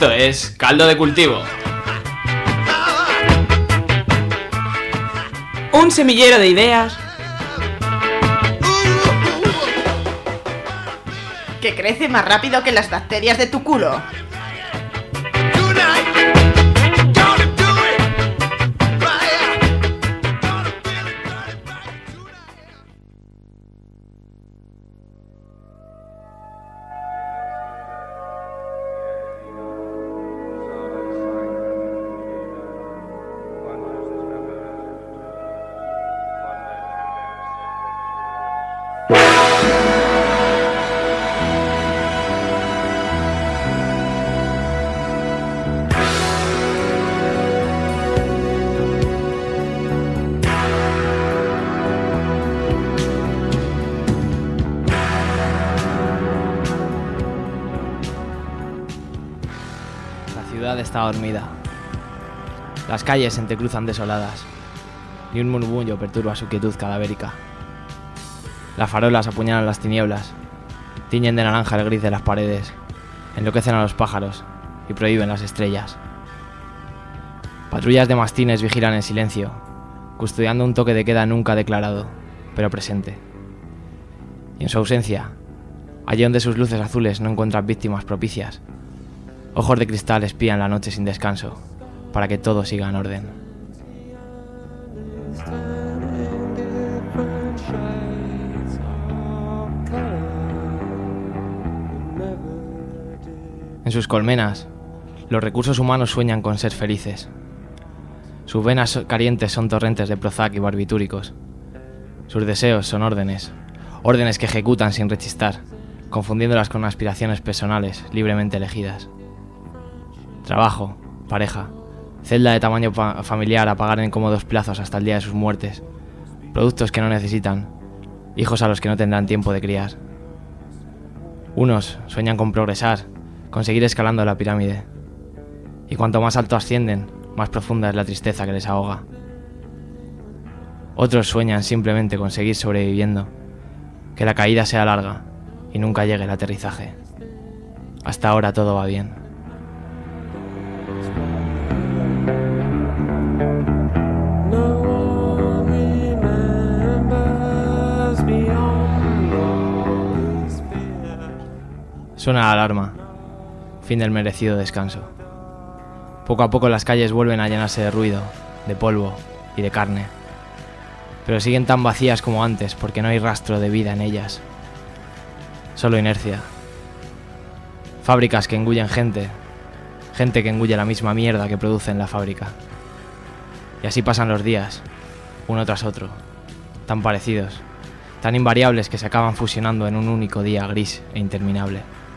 Esto es Caldo de Cultivo. Un semillero de ideas que crece más rápido que las bacterias de tu culo. La ciudad está dormida. Las calles se entrecruzan desoladas. Ni un murmullo perturba su quietud cadavérica. Las farolas apuñalan las tinieblas, tiñen de naranja el gris de las paredes, enloquecen a los pájaros y prohíben las estrellas. Patrullas de mastines vigilan en silencio, custodiando un toque de queda nunca declarado, pero presente. Y en su ausencia, allí donde sus luces azules no encuentran víctimas propicias, ojos de cristal espían la noche sin descanso, para que todo siga en orden. En sus colmenas, los recursos humanos sueñan con ser felices. Sus venas calientes son torrentes de Prozac y barbitúricos. Sus deseos son órdenes, órdenes que ejecutan sin rechistar, confundiéndolas con aspiraciones personales libremente elegidas. Trabajo, pareja, celda de tamaño familiar a pagar en cómodos plazos hasta el día de sus muertes, productos que no necesitan, hijos a los que no tendrán tiempo de criar. Unos sueñan con progresar, con seguir escalando la pirámide, y cuanto más alto ascienden, más profunda es la tristeza que les ahoga. Otros sueñan simplemente con seguir sobreviviendo, que la caída sea larga y nunca llegue el aterrizaje. Hasta ahora todo va bien. Suena la alarma. Fin del merecido descanso. Poco a poco las calles vuelven a llenarse de ruido, de polvo y de carne. Pero siguen tan vacías como antes porque no hay rastro de vida en ellas. Solo inercia. Fábricas que engullen gente. Gente que engulle la misma mierda que produce en la fábrica. Y así pasan los días, uno tras otro, tan parecidos, tan invariables que se acaban fusionando en un único día gris e interminable.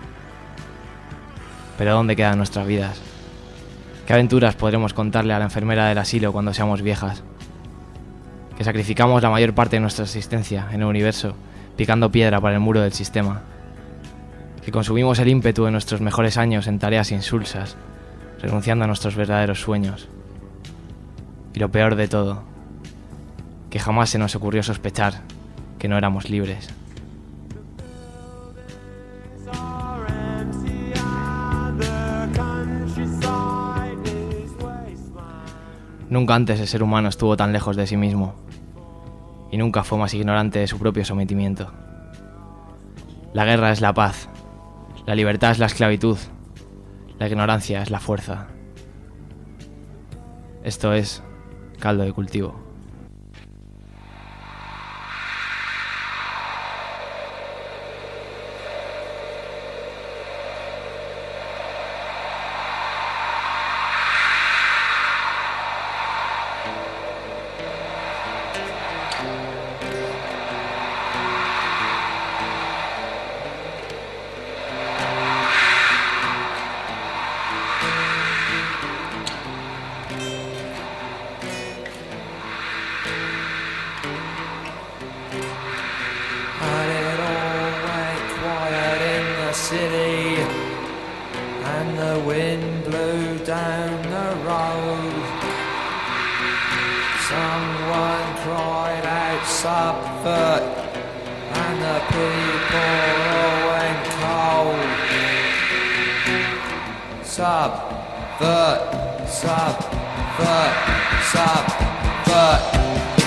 Pero ¿dónde quedan nuestras vidas? ¿Qué aventuras podremos contarle a la enfermera del asilo cuando seamos viejas? Que sacrificamos la mayor parte de nuestra existencia en el universo, picando piedra para el muro del sistema. Que consumimos el ímpetu de nuestros mejores años en tareas insulsas, renunciando a nuestros verdaderos sueños. Y lo peor de todo, que jamás se nos ocurrió sospechar que no éramos libres. Nunca antes el ser humano estuvo tan lejos de sí mismo, y nunca fue más ignorante de su propio sometimiento. La guerra es la paz, la libertad es la esclavitud, la ignorancia es la fuerza. Esto es Caldo de Cultivo. city, and the wind blew down the road. Someone cried out Suffolk, and the people all went cold. subvert, subvert, subvert, subvert.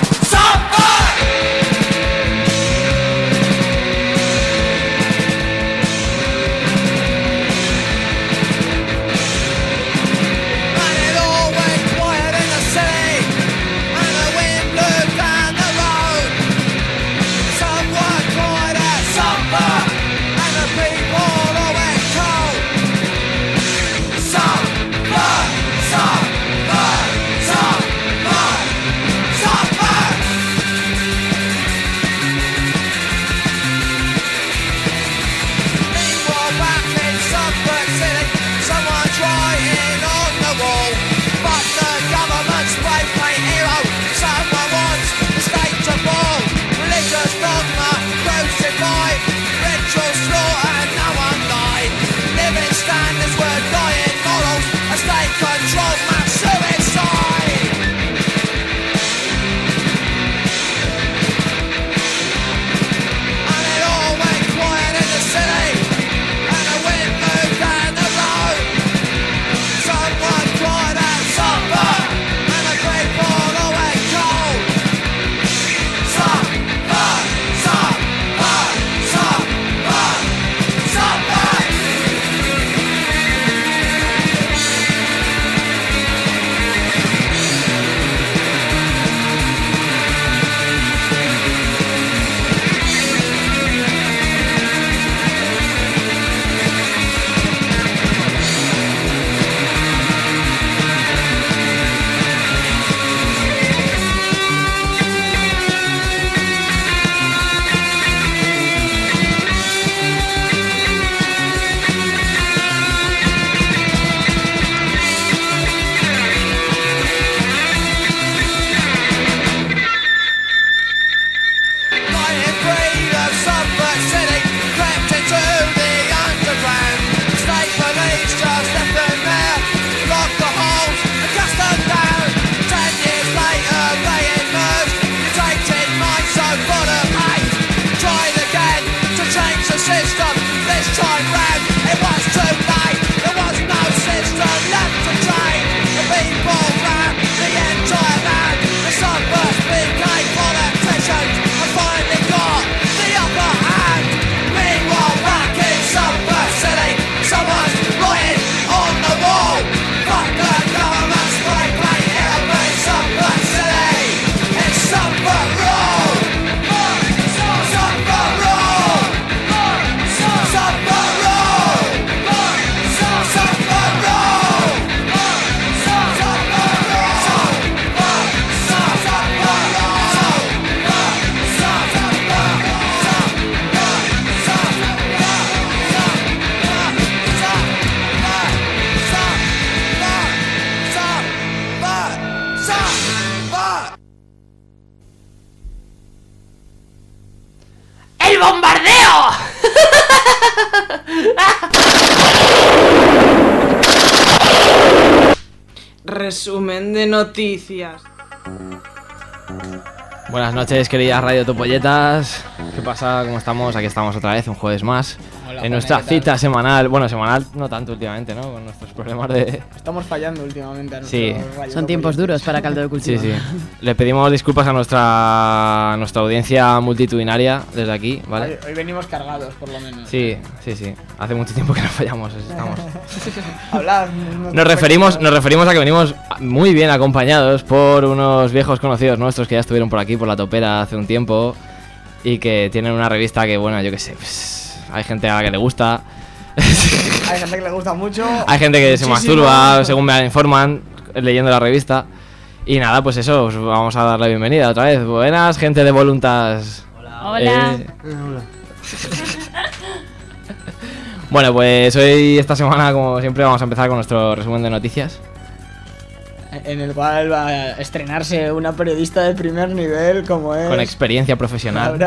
¡El bombardeo! Resumen de noticias. Buenas noches, queridas Radio Topolletas. ¿Qué pasa? ¿Cómo estamos? Aquí estamos otra vez, un jueves más. Hola, en nuestra cita semanal. Bueno, semanal no tanto últimamente, ¿no? Con nuestros problemas de... Estamos fallando últimamente a Sí. Son tiempos duros para caldo de cultivo. Sí, sí. Le pedimos disculpas a nuestra audiencia multitudinaria desde aquí, ¿vale? Hoy venimos cargados, por lo menos. Sí, sí, sí. Hace mucho tiempo que no fallamos, estamos. Hablad. Nos referimos a que venimos muy bien acompañados por unos viejos conocidos nuestros que ya estuvieron por aquí, por la Topera, hace un tiempo, y que tienen una revista que, bueno, yo qué sé, pues, hay gente a la que le gusta. Hay gente que le gusta mucho. Hay gente que muchísimo. se masturba, según me informan, leyendo la revista. Y nada, pues eso, os vamos a dar la bienvenida otra vez. Buenas, gente de Voluntas. Hola. Bueno, pues hoy, esta semana, como siempre, vamos a empezar con nuestro resumen de noticias. En el cual va a estrenarse una periodista de primer nivel como es... Con experiencia profesional.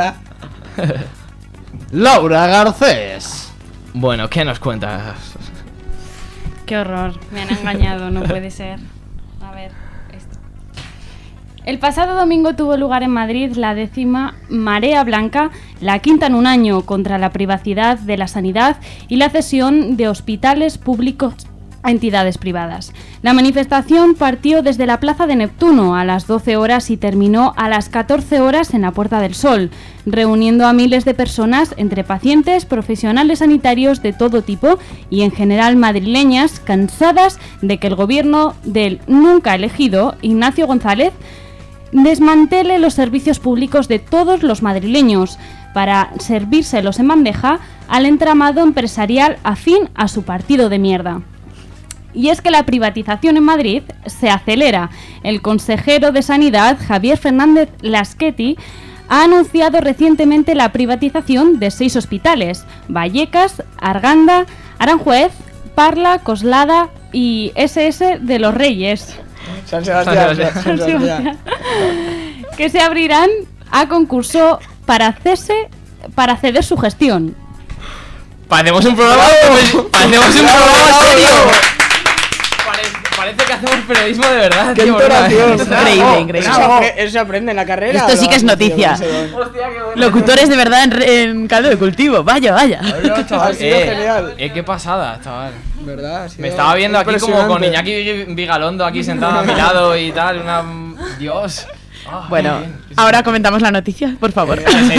Laura Garcés. Bueno, ¿qué nos cuentas? Qué horror, me han engañado, no puede ser. A ver, esto. El pasado domingo tuvo lugar en Madrid la 10ª Marea Blanca, la quinta en un año, contra la privacidad de la sanidad y la cesión de hospitales públicos a entidades privadas. La manifestación partió desde la Plaza de Neptuno a las 12 horas y terminó a las 14 horas en la Puerta del Sol, reuniendo a miles de personas entre pacientes, profesionales sanitarios de todo tipo y en general madrileñas cansadas de que el gobierno del nunca elegido Ignacio González desmantele los servicios públicos de todos los madrileños para servírselos en bandeja al entramado empresarial afín a su partido de mierda. Y es que la privatización en Madrid se acelera. El consejero de Sanidad, Javier Fernández Laschetti, ha anunciado recientemente la privatización de 6 hospitales: Vallecas, Arganda, Aranjuez, Parla, Coslada y SS de los Reyes. San Sebastián. San Sebastián. Que se abrirán a concurso para ceder su gestión. Parecemos un programa. Parecemos un programa serio. Parece que hacemos periodismo de verdad. ¡Qué tío, entonación! Increíble. Eso se aprende en la carrera. Esto sí que es noticia. Locutores de verdad en caldo de cultivo. Vaya. Ha sido genial. Qué pasada, chaval. ¿Verdad? Me estaba viendo aquí como con Iñaki Vigalondo aquí sentado a mi lado y tal. Dios. Bueno, ahora comentamos la noticia, por favor.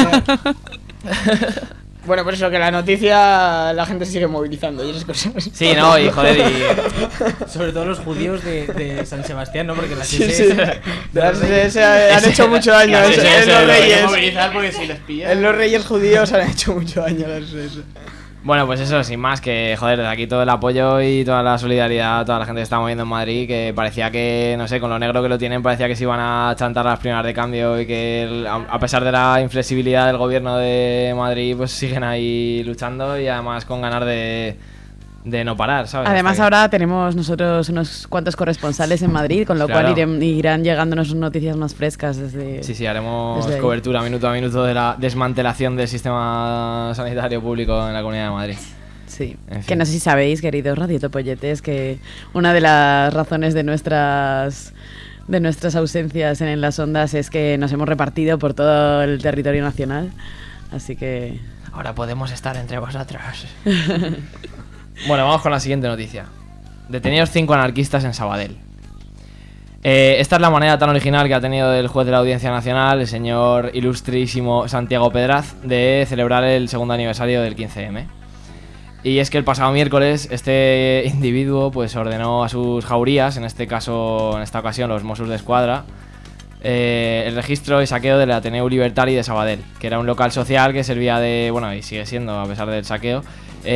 Bueno, por eso que la noticia la gente se sigue movilizando y esas cosas. Sí, no, y joder, y... Sobre todo los judíos de San Sebastián, ¿no? Porque las Sí. SS Las SS han hecho mucho daño. Las SS En los reyes. movilizar porque si les pillan. En los reyes judíos han hecho mucho daño las SS. Bueno, pues eso, sin más, que joder, desde aquí todo el apoyo y toda la solidaridad a toda la gente que está moviendo en Madrid, que parecía que, no sé, con lo negro que lo tienen, parecía que se iban a chantar las primeras de cambio y que a pesar de la inflexibilidad del gobierno de Madrid, pues siguen ahí luchando y además con ganas de no parar, ¿sabes? Además ahora tenemos nosotros unos cuantos corresponsales en Madrid, con lo Claro. cual irán llegándonos noticias más frescas desde... Sí, haremos desde ahí. cobertura minuto a minuto de la desmantelación del sistema sanitario público en la Comunidad de Madrid. Sí, En fin. que no sé si sabéis, queridos radiotopolletes, que una de las razones de nuestras ausencias en las ondas es que nos hemos repartido por todo el territorio nacional, así que... Ahora podemos estar entre vosotros. Bueno, vamos con la siguiente noticia. Detenidos 5 anarquistas en Sabadell. Esta es la manera tan original que ha tenido el juez de la Audiencia Nacional, el señor ilustrísimo Santiago Pedraz, de celebrar el segundo aniversario del 15M. Y es que el pasado miércoles este individuo pues ordenó a sus jaurías, en esta ocasión los Mossos d'Esquadra, el registro y saqueo del Ateneu Libertari de Sabadell, que era un local social que servía de, bueno, y sigue siendo a pesar del saqueo,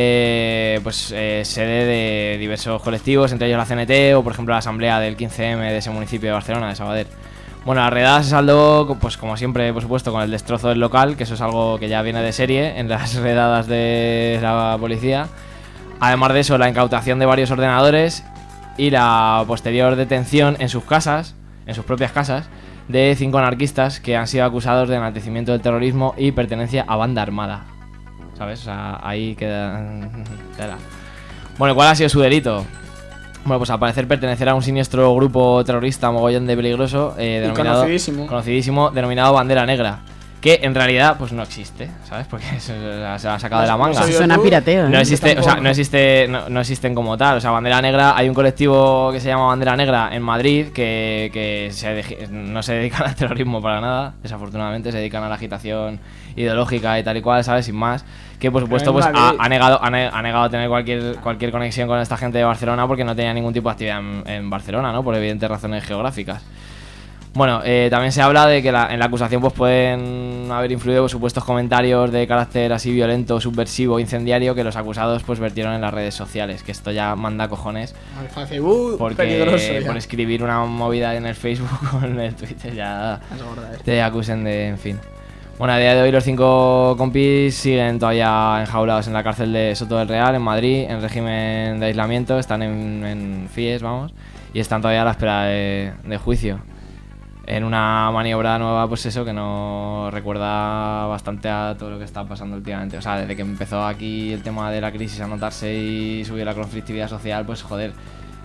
sede de diversos colectivos, entre ellos la CNT o por ejemplo la asamblea del 15M de ese municipio de Barcelona, de Sabadell. Bueno, la redada se saldó, pues como siempre, por supuesto, con el destrozo del local, que eso es algo que ya viene de serie en las redadas de la policía. Además de eso, la incautación de varios ordenadores y la posterior detención en sus casas, en sus propias casas, de 5 anarquistas que han sido acusados de enaltecimiento del terrorismo y pertenencia a banda armada. ¿Sabes? O sea, ahí queda... Bueno, ¿cuál ha sido su delito? Bueno, pues al parecer pertenecer a un siniestro grupo terrorista mogollón de peligroso, denominado, conocidísimo, denominado Bandera Negra, que en realidad pues no existe, ¿sabes? Porque se ha sacado de la manga. Eso suena pirateo, ¿eh? No existe, o sea, no existen como tal. O sea, Bandera Negra, hay un colectivo que se llama Bandera Negra en Madrid que no se dedican al terrorismo para nada, desafortunadamente, se dedican a la agitación ideológica y tal y cual, ¿sabes? Sin más. Que por supuesto pues ha negado tener cualquier conexión con esta gente de Barcelona porque no tenía ningún tipo de actividad en Barcelona, ¿no? Por evidentes razones geográficas. Bueno, también se habla de que en la acusación pues pueden haber influido supuestos comentarios de carácter así violento, subversivo, incendiario que los acusados pues vertieron en las redes sociales, que esto ya manda cojones. Al Facebook, porque peligroso ya. por escribir una movida en el Facebook o en el Twitter ya te acusen de, en fin. Bueno, a día de hoy los 5 compis siguen todavía enjaulados en la cárcel de Soto del Real, en Madrid, en régimen de aislamiento, están en FIES, vamos, y están todavía a la espera de juicio. En una maniobra nueva, pues eso, que nos recuerda bastante a todo lo que está pasando últimamente. O sea, desde que empezó aquí el tema de la crisis a notarse y subir la conflictividad social, pues joder,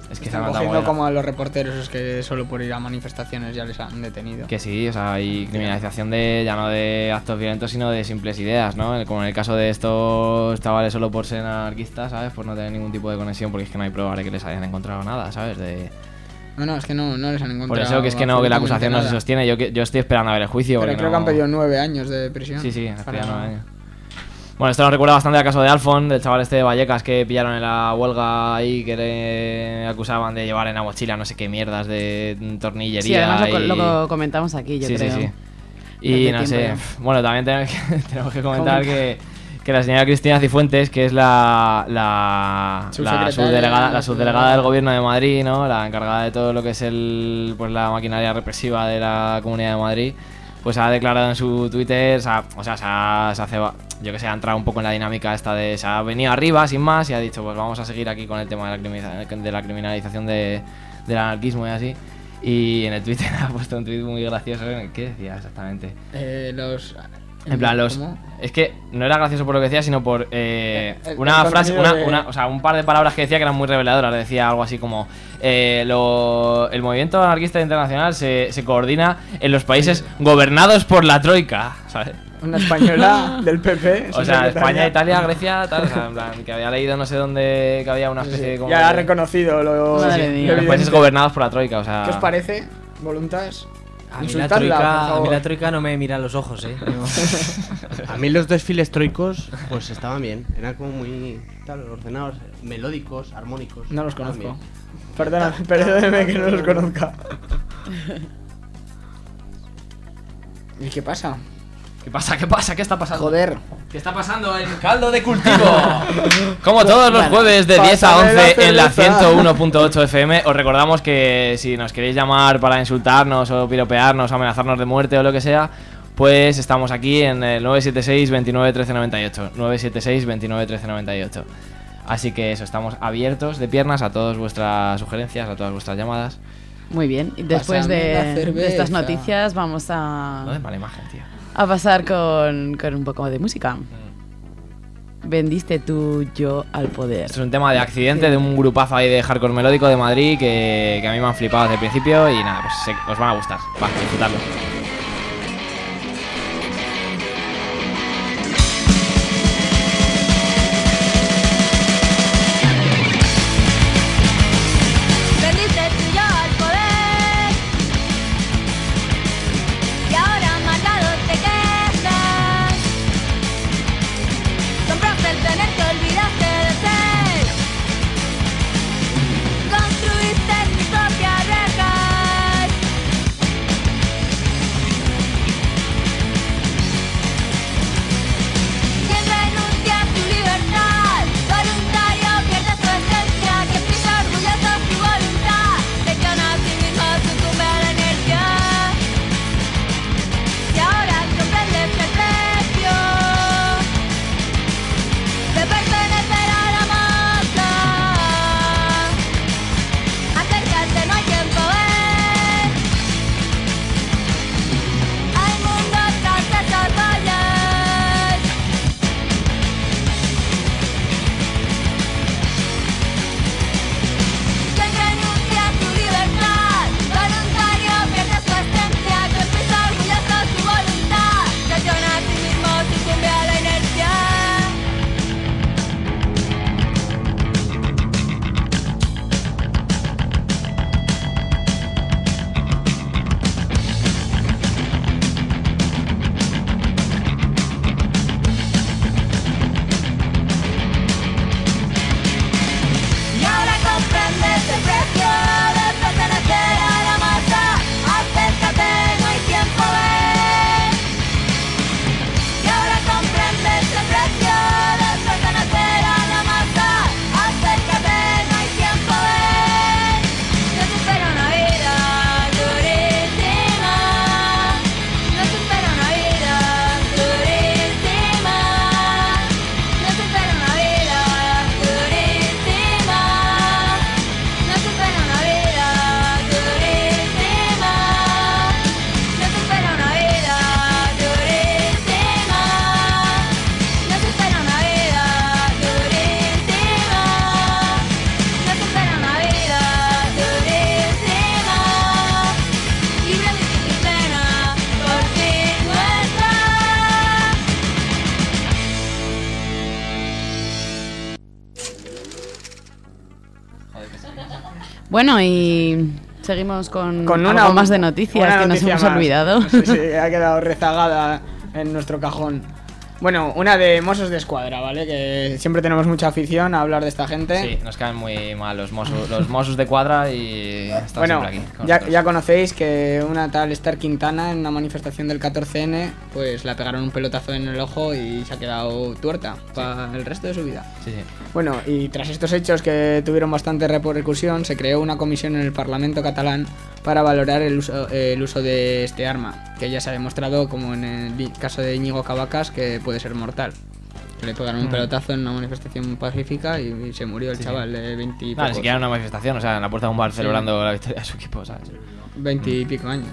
Es que se Están han cogiendo matado como a los reporteros, es que solo por ir a manifestaciones ya les han detenido. Que sí, o sea, hay criminalización de ya no de actos violentos, sino de simples ideas, ¿no? Como en el caso de estos chavales solo por ser anarquistas, ¿sabes? Por no tener ningún tipo de conexión, porque es que no hay pruebas de que les hayan encontrado nada, ¿sabes? No, es que no les han encontrado. Por eso que es que no, que la acusación no se sostiene. Yo estoy esperando a ver el juicio. Pero porque creo no... que han pedido 9 años de prisión. Sí, han pedido 9 años. Bueno, esto nos recuerda bastante al caso de Alfon, del chaval este de Vallecas que pillaron en la huelga ahí, que le acusaban de llevar en la mochila no sé qué mierdas de tornillería. Sí, además y... lo comentamos aquí, yo creo. Sí. Y no sé, bueno, también tenemos que comentar que la señora Cristina Cifuentes, que es la subdelegada del gobierno de Madrid, ¿no? La encargada de todo lo que es la maquinaria represiva de la Comunidad de Madrid, pues ha declarado en su Twitter, ha entrado un poco en la dinámica esta de, se ha venido arriba sin más y ha dicho, pues vamos a seguir aquí con el tema de la criminalización del anarquismo y así. Y en el Twitter ha puesto un tweet muy gracioso en el que decía exactamente. En plan, es que no era gracioso por lo que decía, sino por una frase, un par de palabras que decía que eran muy reveladoras. Decía algo así como el movimiento anarquista internacional se coordina en los países gobernados por la Troika, ¿sabes? Una española del PP. O sea, España, Italia, Grecia, tal, o sea, en plan, que había leído no sé dónde, que había una especie de... Ya ha reconocido los países gobernados por la Troika, o sea... ¿Qué os parece, voluntades? A mí la troika no me mira a los ojos, No. A mí los desfiles troicos pues estaban bien, eran como muy ordenados, melódicos, armónicos. No los conozco. Perdóneme que no los conozca. ¿Y qué pasa? ¿Qué pasa? ¿Qué está pasando? Joder. ¿Qué está pasando en Caldo de Cultivo? Como todos los jueves de 10 a 11 en la 101.8 FM. Os recordamos que si nos queréis llamar para insultarnos o piropearnos o amenazarnos de muerte o lo que sea, pues estamos aquí en el 976 29 13 98. 976 29 13 98. Así que eso, estamos abiertos de piernas a todas vuestras sugerencias, a todas vuestras llamadas. Muy bien, y después de estas noticias vamos a... No es mala imagen, tío. A pasar con un poco de música. Vendiste tu yo al poder. Esto es un tema de accidente de un grupazo ahí de hardcore melódico de Madrid que a mí me han flipado desde el principio y nada, pues os van a gustar. Va, disfrutadlo. Construiste tu propia reja. Bueno, y seguimos con una algo más de noticias que nos hemos olvidado. Sí, ha quedado rezagada en nuestro cajón. Bueno, una de Mossos de Escuadra, ¿vale? Que siempre tenemos mucha afición a hablar de esta gente. Sí, nos caen muy mal los Mossos de Cuadra y están siempre aquí. Ya conocéis que una tal Esther Quintana en una manifestación del 14N, pues la pegaron un pelotazo en el ojo y se ha quedado tuerta para el resto de su vida. Sí. Bueno, y tras estos hechos que tuvieron bastante repercusión, se creó una comisión en el Parlamento catalán para valorar el uso de este arma, que ya se ha demostrado, como en el caso de Íñigo Cabacas, que puede ser mortal. Le pegaron un pelotazo en una manifestación pacífica y se murió el chaval de 20 y pocos. Ni siquiera en una manifestación, o sea, en la puerta de un bar celebrando la victoria de su equipo, ¿sabes? 20 y pico años.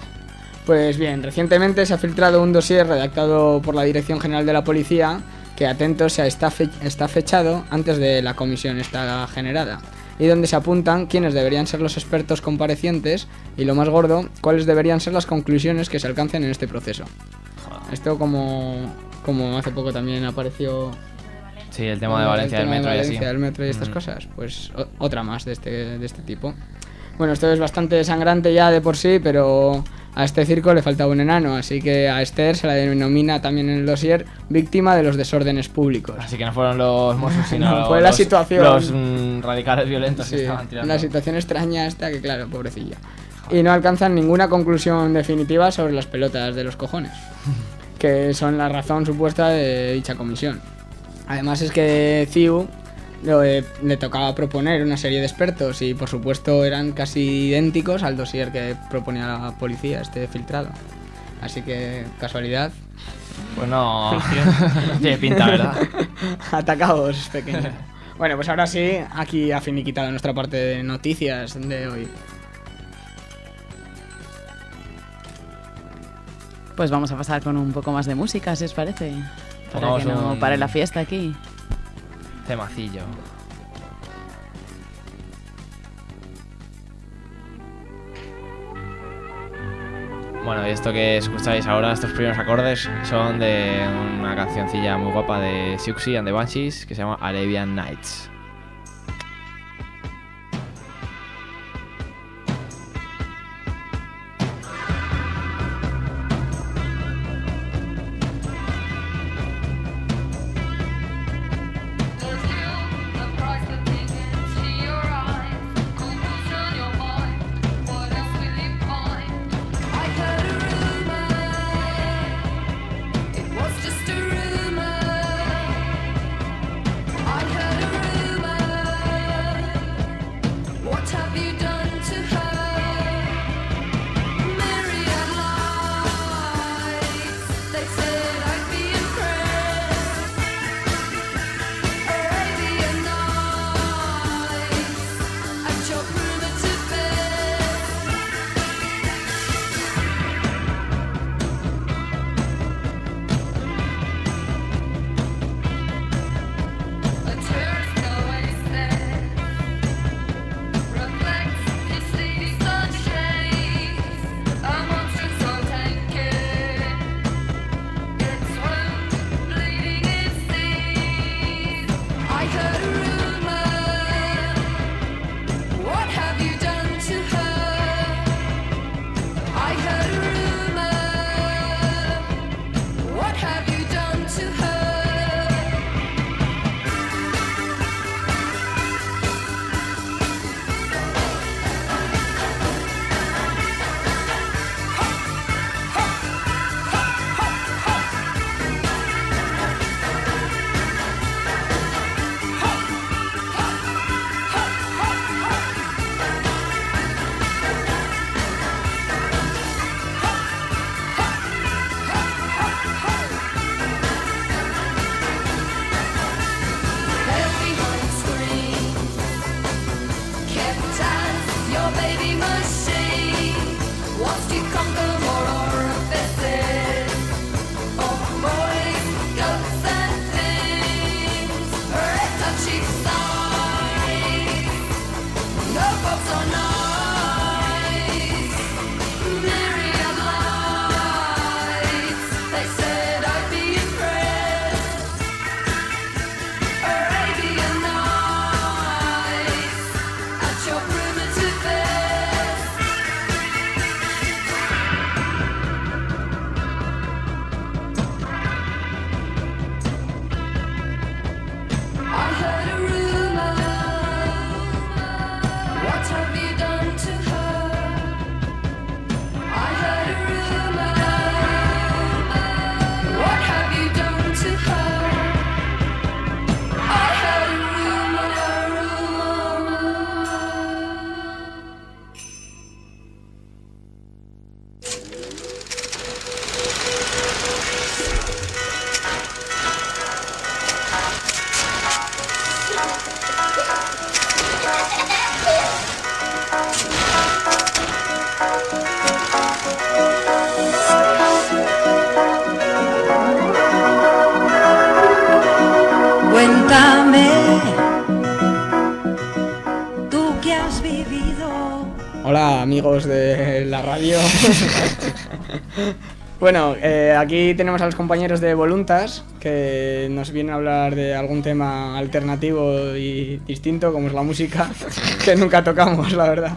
Pues bien, recientemente se ha filtrado un dossier redactado por la Dirección General de la Policía que, atentos, está fechado antes de la comisión esta generada, y donde se apuntan quiénes deberían ser los expertos comparecientes y, lo más gordo, cuáles deberían ser las conclusiones que se alcancen en este proceso. Esto como hace poco también apareció... Sí, el tema de Valencia del metro y así. del metro y estas cosas, pues otra más de este tipo. Bueno, esto es bastante sangrante ya de por sí, pero a este circo le faltaba un enano, así que a Esther se la denomina también en el dossier víctima de los desórdenes públicos. Así que no fueron los Mossos, sino no, fue la situación. Los radicales violentos que estaban tirando. La situación extraña esta, que claro, pobrecilla. Y no alcanzan ninguna conclusión definitiva sobre las pelotas de los cojones, que son la razón supuesta de dicha comisión. Además es que CIU le tocaba proponer una serie de expertos y, por supuesto, eran casi idénticos al dossier que proponía la policía, este filtrado. Así que, casualidad. Pues no, tiene pinta, ¿verdad? Atacados, pequeños. Bueno, pues ahora sí, aquí ha finiquitado nuestra parte de noticias de hoy. Pues vamos a pasar con un poco más de música, si os parece. Para que no pare la fiesta aquí. Temacillo. Bueno, y esto que escucháis ahora, estos primeros acordes, son de una cancioncilla muy guapa de Siouxsie and the Banshees que se llama Arabian Nights. Your primitive amigos de la radio. Bueno, aquí tenemos a los compañeros de Voluntas, que nos vienen a hablar de algún tema alternativo y distinto, como es la música, que nunca tocamos, la verdad.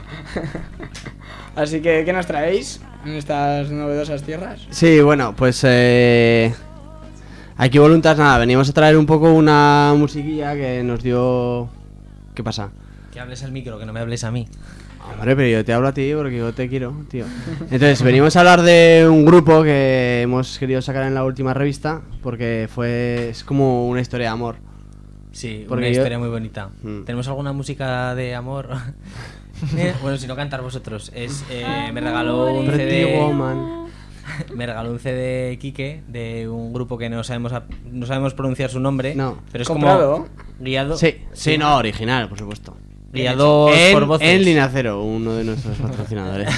Así que, ¿qué nos traéis en estas novedosas tierras? Sí, bueno, pues aquí Voluntas, nada, venimos a traer un poco una musiquilla que nos dio... ¿Qué pasa? Que hables al micro, que no me hables a mí. Hombre, pero yo te hablo a ti porque yo te quiero, tío. Entonces, venimos a hablar de un grupo que hemos querido sacar en la última revista porque es como una historia de amor. Sí, Porque una yo- historia muy bonita. Mm. ¿Tenemos alguna música de amor? Bueno, si no, cantar vosotros. Me regaló un Pretty CD. Woman. Me regaló un CD Quique de un grupo que no sabemos pronunciar su nombre. No. Pero es ¿Comprado? como guiado. Sí, no, original, por supuesto. Guiados por voces. En Línea Cero, uno de nuestros patrocinadores.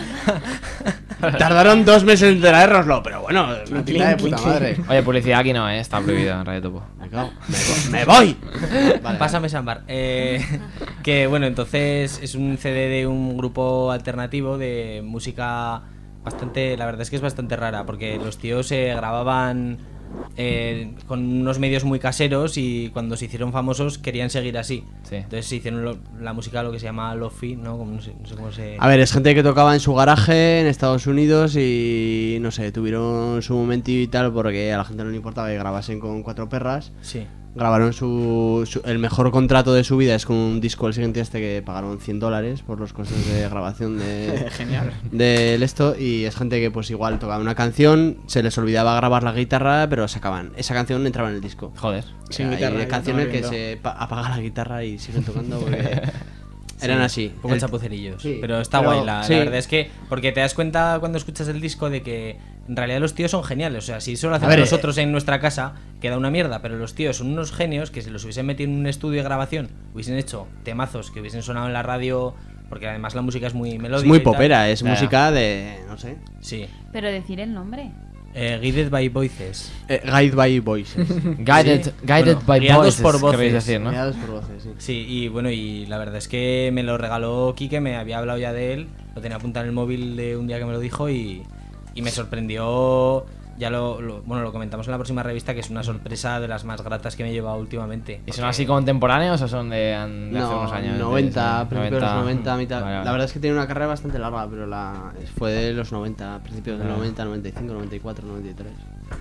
Tardaron 2 meses en traérnoslo, pero bueno, una tinta de puta madre. Oye, publicidad aquí no, está prohibido en Radio Topo. Me voy. Vale, Pásame Sambar. Que bueno, entonces es un CD de un grupo alternativo de música bastante, la verdad es que es bastante rara, porque los tíos se grababan con unos medios muy caseros y cuando se hicieron famosos querían seguir así. Sí. Entonces se hicieron la música lo que se llama Lo-Fi, ¿no? Como no sé cómo se... A ver, es gente que tocaba en su garaje en Estados Unidos y no sé, tuvieron su momento y tal porque a la gente no le importaba que grabasen con 4 perras. Sí. Grabaron el mejor contrato de su vida, es con un disco el siguiente que pagaron $100 por los costes de grabación de Genial. del esto, y es gente que pues igual tocaba una canción, se les olvidaba grabar la guitarra, pero sacaban esa canción, entraba en el disco. Joder. O Sin sea, guitarra, hay ya canciones que estamos se apaga la guitarra y siguen tocando porque eran así. Un poco chapucerillos. Sí, pero está pero- guay, la sí. verdad es que... Porque te das cuenta cuando escuchas el disco de que en realidad los tíos son geniales. O sea, si eso lo hacemos ver, nosotros en nuestra casa, queda una mierda. Pero los tíos son unos genios que si los hubiesen metido en un estudio de grabación, hubiesen hecho temazos que hubiesen sonado en la radio... Porque además la música es muy melódica. Es muy y tal. popera, es Claro. música de, no sé, Sí. Pero decir el nombre. Guided by Voices. Guide by Voices. Guided Bueno, by guiados voices, por voces. queréis decir, ¿no? Guiados por voces, sí. Sí, y bueno, y la verdad es que me lo regaló Quique, me había hablado ya de él, lo tenía apuntado en el móvil de un día que me lo dijo y me sorprendió, ya lo comentamos en la próxima revista, que es una sorpresa de las más gratas que me he llevado últimamente. ¿Y son así contemporáneos o son de hace No, unos años? 90, principios de los 90, mitad. Vale, vale. La verdad es que tiene una carrera bastante larga, pero fue de los 90, principios del 90, 95, 94, 93.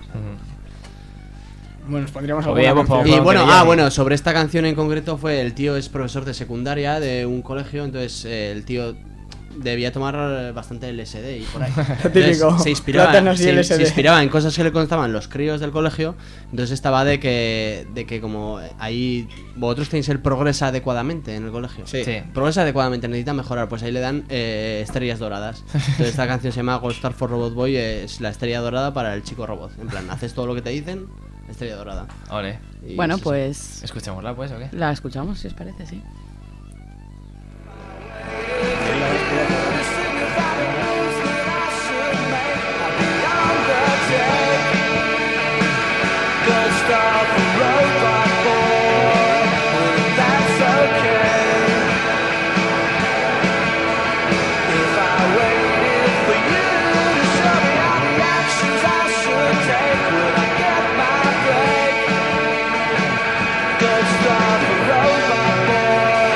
Bueno, nos pondríamos O veíamos alguna por- canción. Y bueno, quería- bueno, sobre esta canción en concreto fue el tío es profesor de secundaria de un colegio, entonces el tío debía tomar bastante LSD y por ahí. Entonces, Típico. se inspiraba, Plátanos y se LSD. inspiraba en cosas que le contaban los críos del colegio, entonces estaba de que como ahí vosotros tenéis el progresa adecuadamente en el colegio. Sí. Sí. Progresa adecuadamente, necesita mejorar, pues ahí le dan estrellas doradas. Entonces esta canción se llama Gold Star for Robot Boy, es la estrella dorada para el chico robot. En plan, haces todo lo que te dicen, estrella dorada. Ole. Y Bueno, sí, sí. pues Escuchémosla, pues, ¿o qué? la escuchamos, si os parece, sí. Good stuff, a robot boy.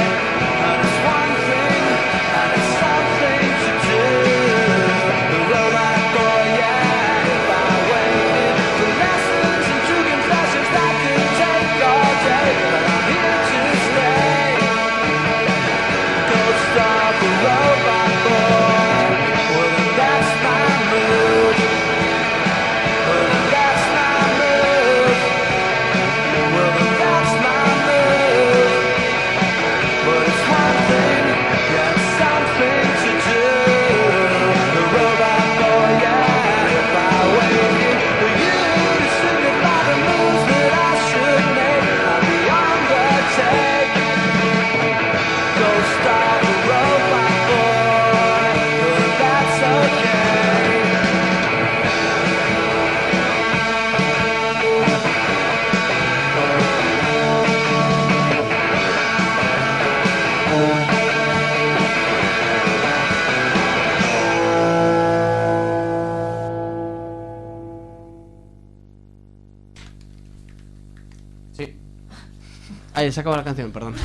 Ay, se acabó la canción, perdón.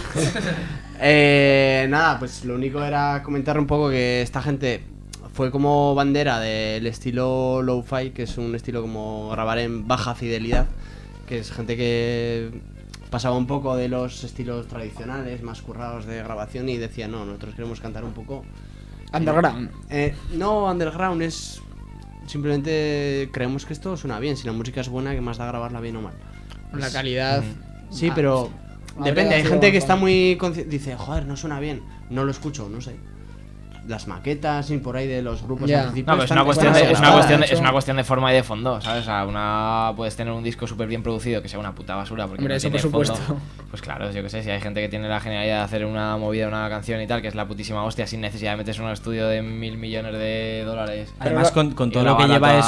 Nada, pues lo único era comentar un poco que esta gente fue como bandera del estilo lo-fi, que es un estilo como grabar en baja fidelidad, que es gente que pasaba un poco de los estilos tradicionales, más currados de grabación, y decía, no, nosotros queremos cantar un poco... Underground. No, underground es... Simplemente creemos que esto suena bien. Si la música es buena, ¿qué más da grabarla bien o mal? La calidad. Sí, pero depende. Hay gente que está muy dice, joder, no suena bien, no lo escucho, no sé. Las maquetas y por ahí de los grupos al principio. No, pero es una cuestión de forma y de fondo, ¿sabes? O sea, puedes tener un disco súper bien producido que sea una puta basura porque hombre, no eso tiene por supuesto. fondo. Pues claro, yo que sé, si hay gente que tiene la genialidad de hacer una movida, una canción y tal, que es la putísima hostia, sin necesidad de meterse en un estudio de $1.000 millones. Además, con todo lo que lleva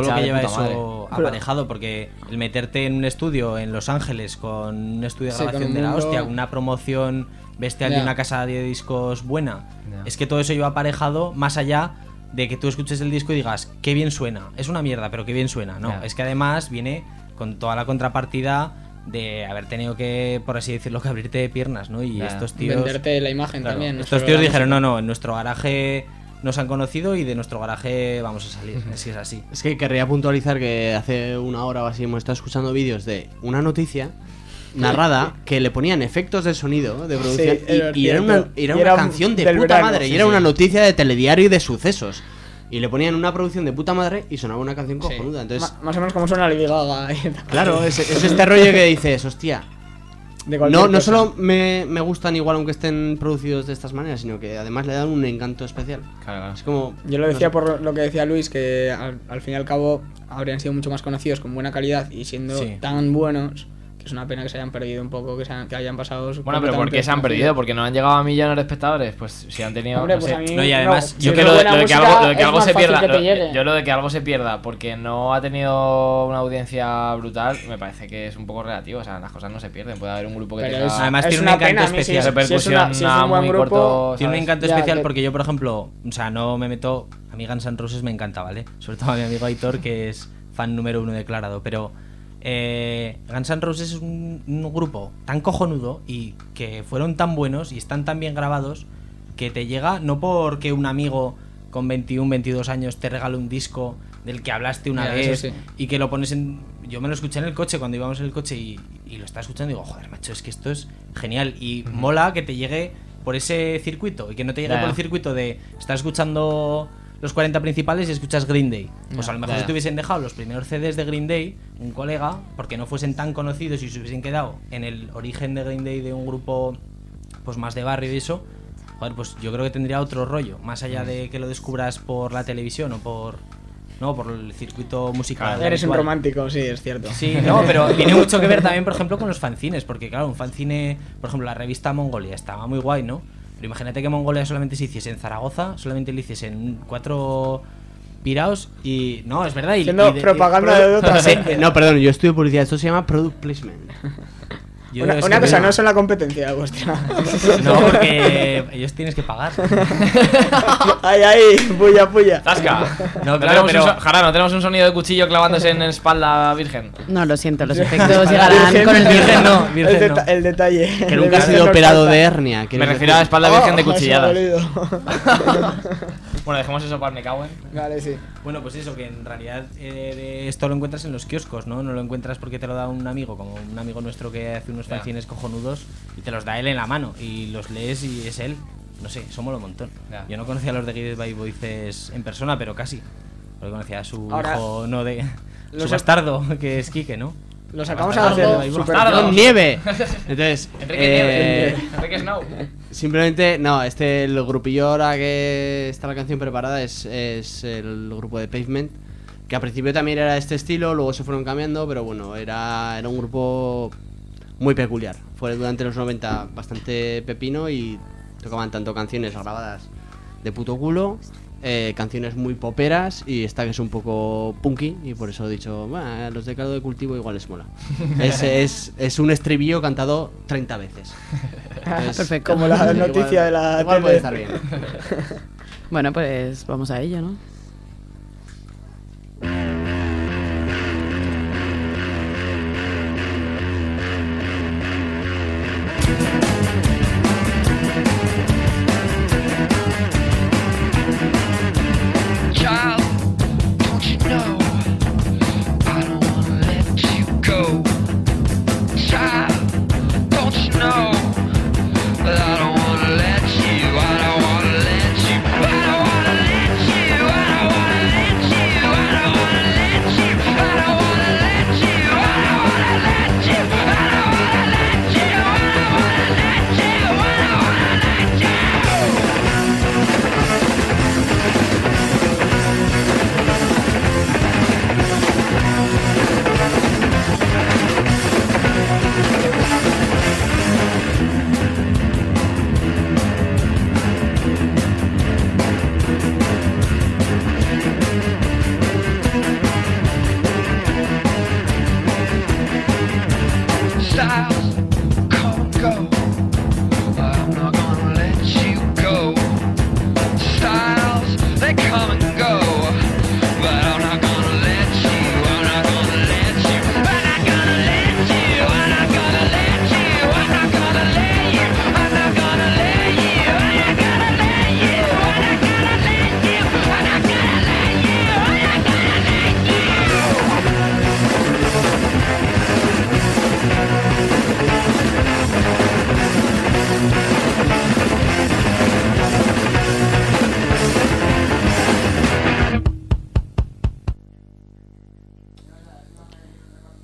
eso, aparejado, porque el meterte en un estudio en Los Ángeles con un estudio de grabación de la hostia, una promoción bestial de una casa de discos buena, es que todo eso lleva aparejado más allá de que tú escuches el disco y digas, qué bien suena, es una mierda, pero qué bien suena. No, es que además viene con toda la contrapartida de haber tenido que, por así decirlo, que abrirte de piernas, ¿no? Y estos tíos... Venderte la imagen también. Estos tíos dijeron, no, en nuestro garaje nos han conocido y de nuestro garaje vamos a salir. Es que es así. Es que querría puntualizar que hace una hora o así hemos estado escuchando vídeos de una noticia narrada que le ponían efectos de sonido de producción y era una canción de puta verano, madre y era una noticia de telediario y de sucesos. Y le ponían una producción de puta madre y sonaba una canción cojonuda. Entonces, más o menos como suena Lady Gaga. Claro, es este rollo que dices, hostia. No solo me gustan igual aunque estén producidos de estas maneras, sino que además le dan un encanto especial. Claro. Es como, yo lo decía por lo que decía Luis, que al fin y al cabo habrían sido mucho más conocidos con buena calidad y siendo tan buenos, que es una pena que se hayan perdido un poco, que hayan pasado. Bueno, pero ¿por qué se han perdido? ¿Porque no han llegado a millones de espectadores? Pues si han tenido... Hombre, no pues sé. a mí, no, y además, yo que lo de que algo se pierda, yo lo de que algo se pierda porque no ha tenido una audiencia brutal, me parece que es un poco relativo. O sea, las cosas no se pierden. Puede haber un grupo que pero tenga... Además tiene un encanto especial. Repercusión muy corto. Tiene un encanto especial porque yo, por ejemplo, o sea, no me meto... A mí Guns N' Roses me encanta, ¿vale? Sobre todo a mi amigo Aitor, que es fan número 1 declarado, pero... Guns N' Roses es un grupo tan cojonudo y que fueron tan buenos y están tan bien grabados que te llega no porque un amigo con 21, 22 años te regale un disco del que hablaste una vez y que lo pones en... Yo me lo escuché en el coche cuando íbamos en el coche y lo estaba escuchando y digo, joder, macho, es que esto es genial y mola que te llegue por ese circuito y que no te llegue por el circuito de estar escuchando los 40 principales y escuchas Green Day. Pues a lo mejor si te hubiesen dejado los primeros CDs de Green Day, un colega, porque no fuesen tan conocidos y se hubiesen quedado en el origen de Green Day de un grupo pues más de barrio y eso, joder, pues yo creo que tendría otro rollo, más allá de que lo descubras por la televisión o por el circuito musical. Claro, eres un romántico, sí, es cierto. Sí, no, pero tiene mucho que ver también, por ejemplo, con los fanzines, porque claro, un fanzine, por ejemplo, la revista Mongolia estaba muy guay, ¿no? Pero imagínate que Mongolia solamente se hiciese en Zaragoza, solamente le hiciesen 4 piraos y... No, es verdad. Haciendo propaganda de otra gente. No, perdón, yo estudio publicidad, esto se llama Product Placement. Una cosa, no son la competencia vuestra. No, porque ellos tienes que pagar. Ay, puya. ¡Tasca! No, claro, pero... Jara, ¿no tenemos un sonido de cuchillo clavándose en espalda virgen? No, lo siento, los efectos llegarán con el virgen. No, virgen no. El detalle. Que nunca ha sido operado de hernia. Me refiero a la espalda virgen de cuchilladas. Bueno, dejemos eso para Necauen. Vale, sí. Bueno, pues eso, que en realidad esto lo encuentras en los kioscos, ¿no? No lo encuentras porque te lo da un amigo, como un amigo nuestro que hace unos fanzines cojonudos y te los da él en la mano y los lees y es él. No sé, somos un montón. Yo no conocía a los de Guided by Voices en persona, pero casi. Porque conocía a su hijo, no de... Su bastardo, que es Quique, ¿no? Lo sacamos a hacer ¡Bastardo! ¡Nieve! Entonces, Enrique Snow. Simplemente, no, el grupillo ahora que está la canción preparada es el grupo de Pavement, que al principio también era de este estilo, luego se fueron cambiando, pero bueno, era un grupo muy peculiar. Fue durante los 90 bastante pepino y tocaban tanto canciones grabadas de puto culo, canciones muy poperas y esta que es un poco punky y por eso he dicho, bueno, los de caldo de cultivo igual les mola. Es un estribillo cantado 30 veces. Entonces, perfecto. Como la noticia de la igual puede estar bien. Bueno, pues vamos a ello, ¿no?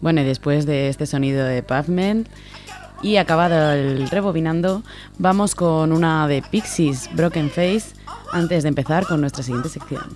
Bueno, y después de este sonido de Pavement y acabado el rebobinando, vamos con una de Pixies, Broken Face, antes de empezar con nuestra siguiente sección.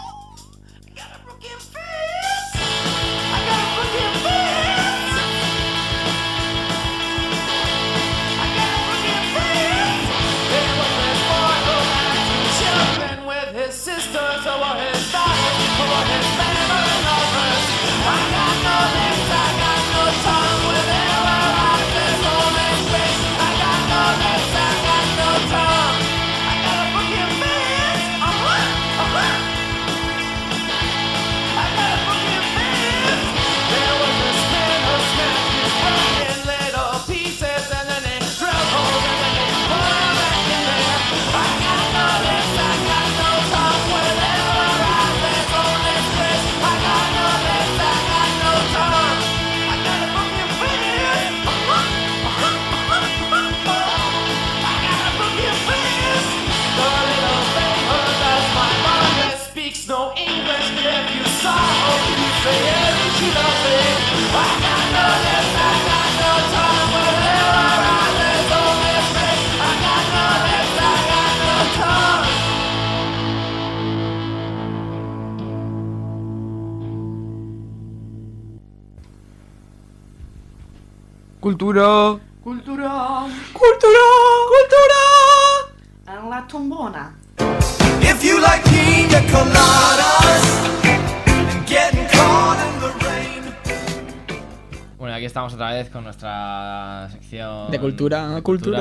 Cultura. Cultura. Cultura. En la tombona. If you like pina coladas and getting caught in the rain. Bueno, aquí estamos otra vez con nuestra sección De cultura.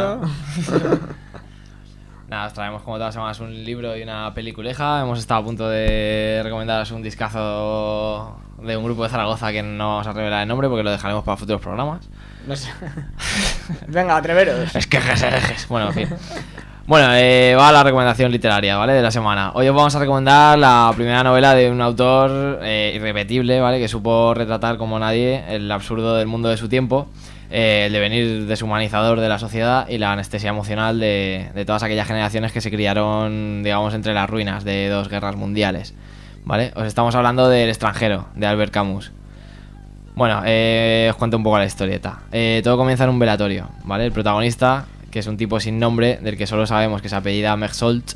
Nada, os traemos como todas las semanas un libro y una peliculeja. Hemos estado a punto de recomendaros un discazo de un grupo de Zaragoza que no vamos a revelar el nombre porque lo dejaremos para futuros programas. No sé. Venga, atreveros. Es que herejes. Bueno, en fin. Bueno, va la recomendación literaria, ¿vale? De la semana. Hoy os vamos a recomendar la primera novela de un autor irrepetible, ¿vale? Que supo retratar como nadie el absurdo del mundo de su tiempo, el devenir deshumanizador de la sociedad y la anestesia emocional de todas aquellas generaciones que se criaron, digamos, entre las ruinas de 2 guerras mundiales, ¿vale? Os estamos hablando de El extranjero, de Albert Camus. Bueno, os cuento un poco la historieta. Todo comienza en un velatorio, ¿vale? El protagonista, que es un tipo sin nombre, del que solo sabemos que se apellida Mersault,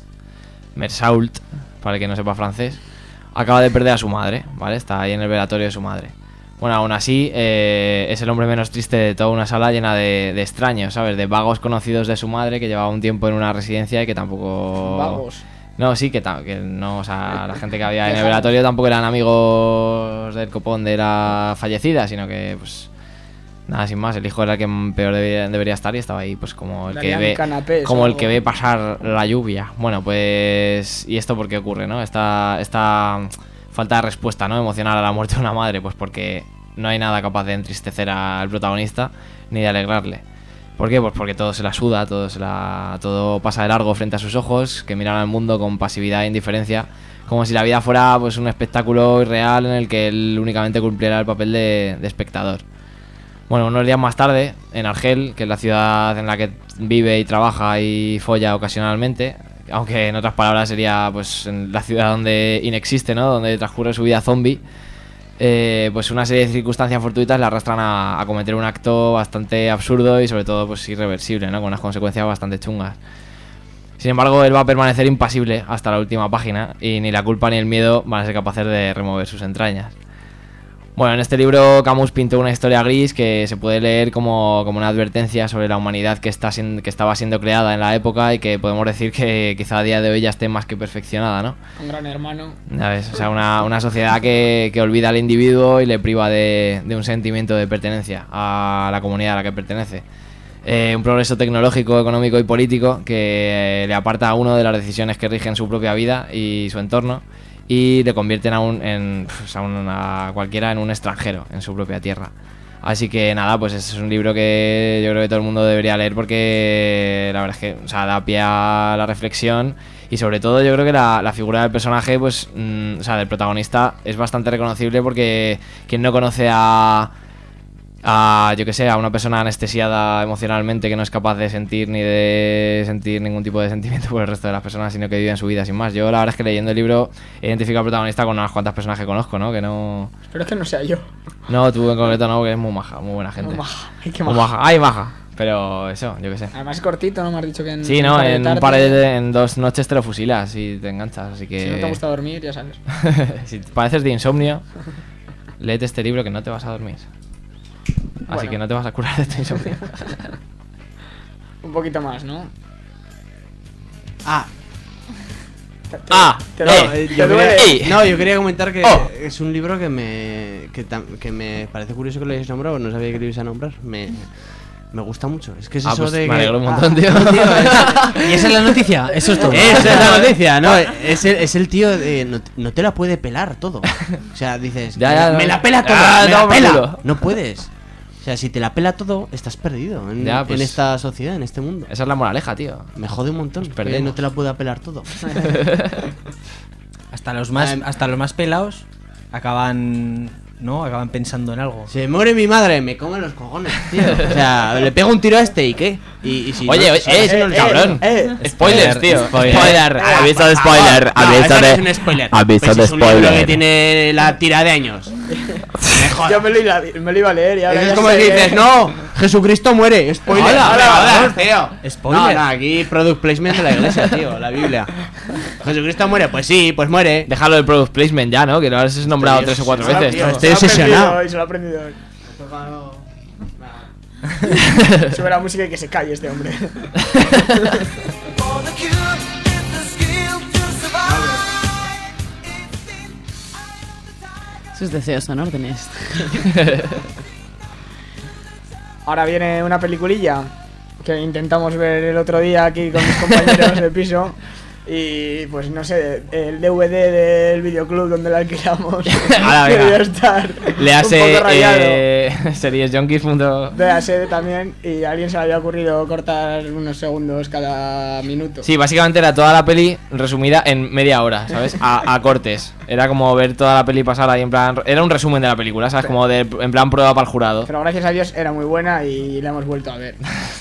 para el que no sepa francés, acaba de perder a su madre, ¿vale? Está ahí en el velatorio de su madre. Bueno, aún así, es el hombre menos triste de toda una sala llena de extraños, ¿sabes? De vagos conocidos de su madre que llevaba un tiempo en una residencia y que tampoco... Vagos. No, sí, que no, o sea, la gente que había en el velatorio tampoco eran amigos del copón de la fallecida, sino que, pues, nada, sin más, el hijo era el que peor debería estar y estaba ahí, pues, como el que ve, canapés, como el que ve pasar la lluvia. Bueno, pues, ¿y esto por qué ocurre, no? Esta falta de respuesta, ¿no? Emocional a la muerte de una madre, pues porque no hay nada capaz de entristecer al protagonista ni de alegrarle. ¿Por qué? Pues porque todo se la suda, todo pasa de largo frente a sus ojos, que miran al mundo con pasividad e indiferencia, como si la vida fuera, pues, un espectáculo irreal en el que él únicamente cumpliera el papel de espectador. Bueno, unos días más tarde, en Argel, que es la ciudad en la que vive y trabaja y folla ocasionalmente, aunque en otras palabras sería, pues, en la ciudad donde inexiste, ¿no? Donde transcurre su vida zombie. Pues una serie de circunstancias fortuitas le arrastran a cometer un acto bastante absurdo y sobre todo, pues, irreversible, ¿no? Con unas consecuencias bastante chungas. Sin embargo, él va a permanecer impasible hasta la última página y ni la culpa ni el miedo van a ser capaces de remover sus entrañas. Bueno, en este libro Camus pintó una historia gris que se puede leer como una advertencia sobre la humanidad que estaba siendo creada en la época y que podemos decir que quizá a día de hoy ya esté más que perfeccionada, ¿no? Un gran hermano. Ya ves, o sea, una sociedad que olvida al individuo y le priva de un sentimiento de pertenencia a la comunidad a la que pertenece. Un progreso tecnológico, económico y político que le aparta a uno de las decisiones que rigen su propia vida y su entorno y le convierten a cualquiera en un extranjero en su propia tierra. Así que nada, pues este es un libro que yo creo que todo el mundo debería leer porque la verdad es que, o sea, da pie a la reflexión y sobre todo yo creo que la figura del personaje, pues, o sea, del protagonista es bastante reconocible porque quien no conoce a a, yo que sé, a una persona anestesiada emocionalmente que no es capaz de sentir ni de sentir ningún tipo de sentimiento por el resto de las personas, sino que viven su vida sin más. Yo la verdad es que leyendo el libro he identificado al protagonista con unas cuantas personas que conozco, ¿no? Que no... Espero que no sea yo. No, tú en concreto no, que es muy maja, muy buena gente. Muy maja. Ay, qué Muy maja. maja. Ay, maja. Pero eso, yo que sé. Además es cortito, ¿no? Me has dicho que en Sí, no, en un par tarde, de, en 2 noches te lo fusilas y te enganchas, así que... Si no te gusta dormir, ya sabes. Si padeces de insomnio, léete este libro que no te vas a dormir. Así Bueno. que no te vas a curar de tu insomnio. Un poquito más, ¿no? Ah, Te no, duele. yo Te duele. quería, no, yo quería comentar que Oh. es un libro que me parece curioso que lo hayáis nombrado, no sabía que lo ibais a nombrar. Me gusta mucho. Es que es Ah, eso pues de me que... alegro un montón, tío. no, tío, ¿Y esa es la noticia? Eso es todo. Esa es la noticia, no, es el tío de no te la puede pelar todo. O sea, dices, Ya, me no. la pela todo, Ah, me la no, por pela. culo. No puedes. O sea, si te la pela todo, estás perdido Ya, pues- en esta sociedad, en este mundo. Esa es la moraleja, tío. Me jode un montón, que perdemos. no te la pueda pelar todo. Hasta los más pelados acaban, ¿no? Acaban pensando en algo. Se muere mi madre, me come los cojones, tío. O sea, le pego un tiro a este y qué. Y si Oye, no, oye, si no le- cabrón. Spoilers, tío. Spoiler. Aviso de spoiler. No, Aviso eso no de... es un spoiler. Aviso Pues de es un libro spoiler. que tiene la tira de años. Mejor. Yo me lo iba a leer y ahora Eso ya es como sé si que- dices, no, Jesucristo muere. Spoiler. Hola, Hola, hola. tío. Spoiler. No, aquí product placement de la iglesia, tío, la Biblia. Jesucristo muere, pues sí, pues muere. Déjalo del product placement ya, ¿no? Que lo has nombrado 3 o 4 Se lo ha- veces. tío, ¿no? estoy se lo ha obsesionado. aprendido y se lo ha aprendido hoy. Sube la música y que se calle este hombre. For the cure is the skill to survive. Sus deseos son órdenes. Ahora viene una peliculilla que intentamos ver el otro día aquí con mis compañeros de piso. Y pues no sé, el DVD del videoclub donde la alquilamos Ahora, venga. debió estar Le un hace poco rayado. seriesjunkies. De la sede también, y a alguien se le había ocurrido cortar unos segundos cada minuto. Sí, básicamente era toda la peli resumida en media hora, ¿sabes? A cortes. Era como ver toda la peli pasar ahí en plan... Era un resumen de la película, ¿sabes? Como de, en plan prueba para el jurado. Pero gracias a Dios era muy buena y la hemos vuelto a ver.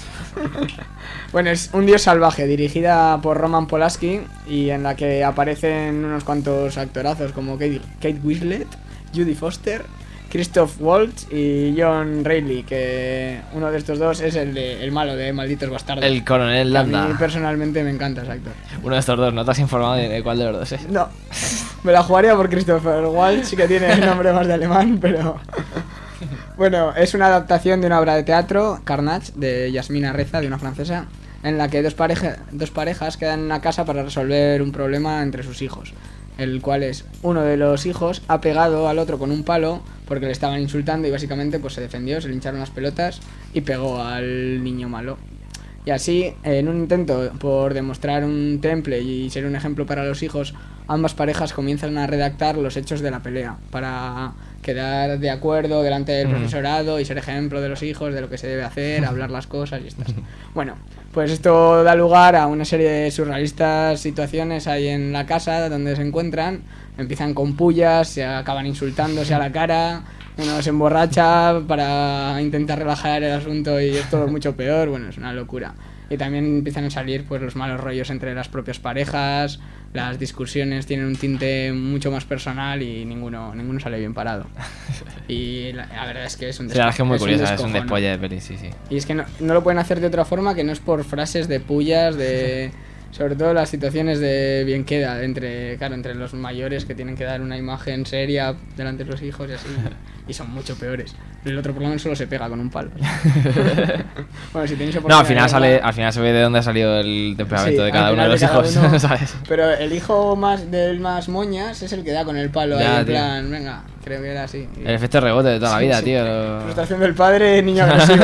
Bueno, es Un Dios Salvaje, dirigida por Roman Polanski y en la que aparecen unos cuantos actorazos como Kate Winslet, Judy Foster, Christoph Waltz y John Reilly, que uno de estos dos es el malo de Malditos Bastardos. El coronel A mí Landa. personalmente me encanta ese actor. Uno de estos dos, no te has informado de cuál de los dos es. No, me la jugaría por Christopher Waltz, que tiene el nombre más de alemán, pero... Bueno, es una adaptación de una obra de teatro, Carnage, de Yasmina Reza, de una francesa, en la que dos parejas quedan en una casa para resolver un problema entre sus hijos, el cual es, uno de los hijos ha pegado al otro con un palo porque le estaban insultando y básicamente pues se defendió, se le hincharon las pelotas y pegó al niño malo. Y así, en un intento por demostrar un temple y ser un ejemplo para los hijos, ambas parejas comienzan a redactar los hechos de la pelea para quedar de acuerdo delante del profesorado y ser ejemplo de los hijos, de lo que se debe hacer, hablar las cosas y estas. Bueno, pues esto da lugar a una serie de surrealistas situaciones ahí en la casa donde se encuentran. Empiezan con pullas, se acaban insultándose a la cara, uno se emborracha para intentar relajar el asunto y es todo mucho peor. Bueno, es una locura. Y también empiezan a salir pues los malos rollos entre las propias parejas, las discusiones tienen un tinte mucho más personal y ninguno sale bien parado. Y la verdad es que es un Sí, la verdad es que es muy es un curiosa, es un descojono. despolle de peli, sí, sí. Y es que no lo pueden hacer de otra forma que no es por frases de pullas, de... Sobre todo las situaciones de bien queda entre los mayores que tienen que dar una imagen seria delante de los hijos y así. Y son mucho peores. El otro por lo menos solo se pega con un palo. Bueno, si tenéis No, oportunidad al de verla- final se ve de dónde ha salido el temperamento Sí, de cada al uno de los final de hijos, cada uno. ¿sabes? Pero el hijo del más moñas es el que da con el palo Ya, ahí en tío. plan, venga, creo que era así. Y- El efecto rebote de toda la Sí, vida, sí. tío. Frustración del padre, niño agresivo.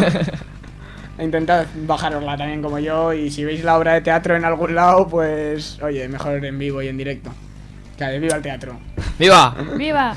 Intentad bajarosla también como yo y si veis la obra de teatro en algún lado, pues oye, mejor en vivo y en directo. Que viva el teatro. ¡Viva! ¡Viva!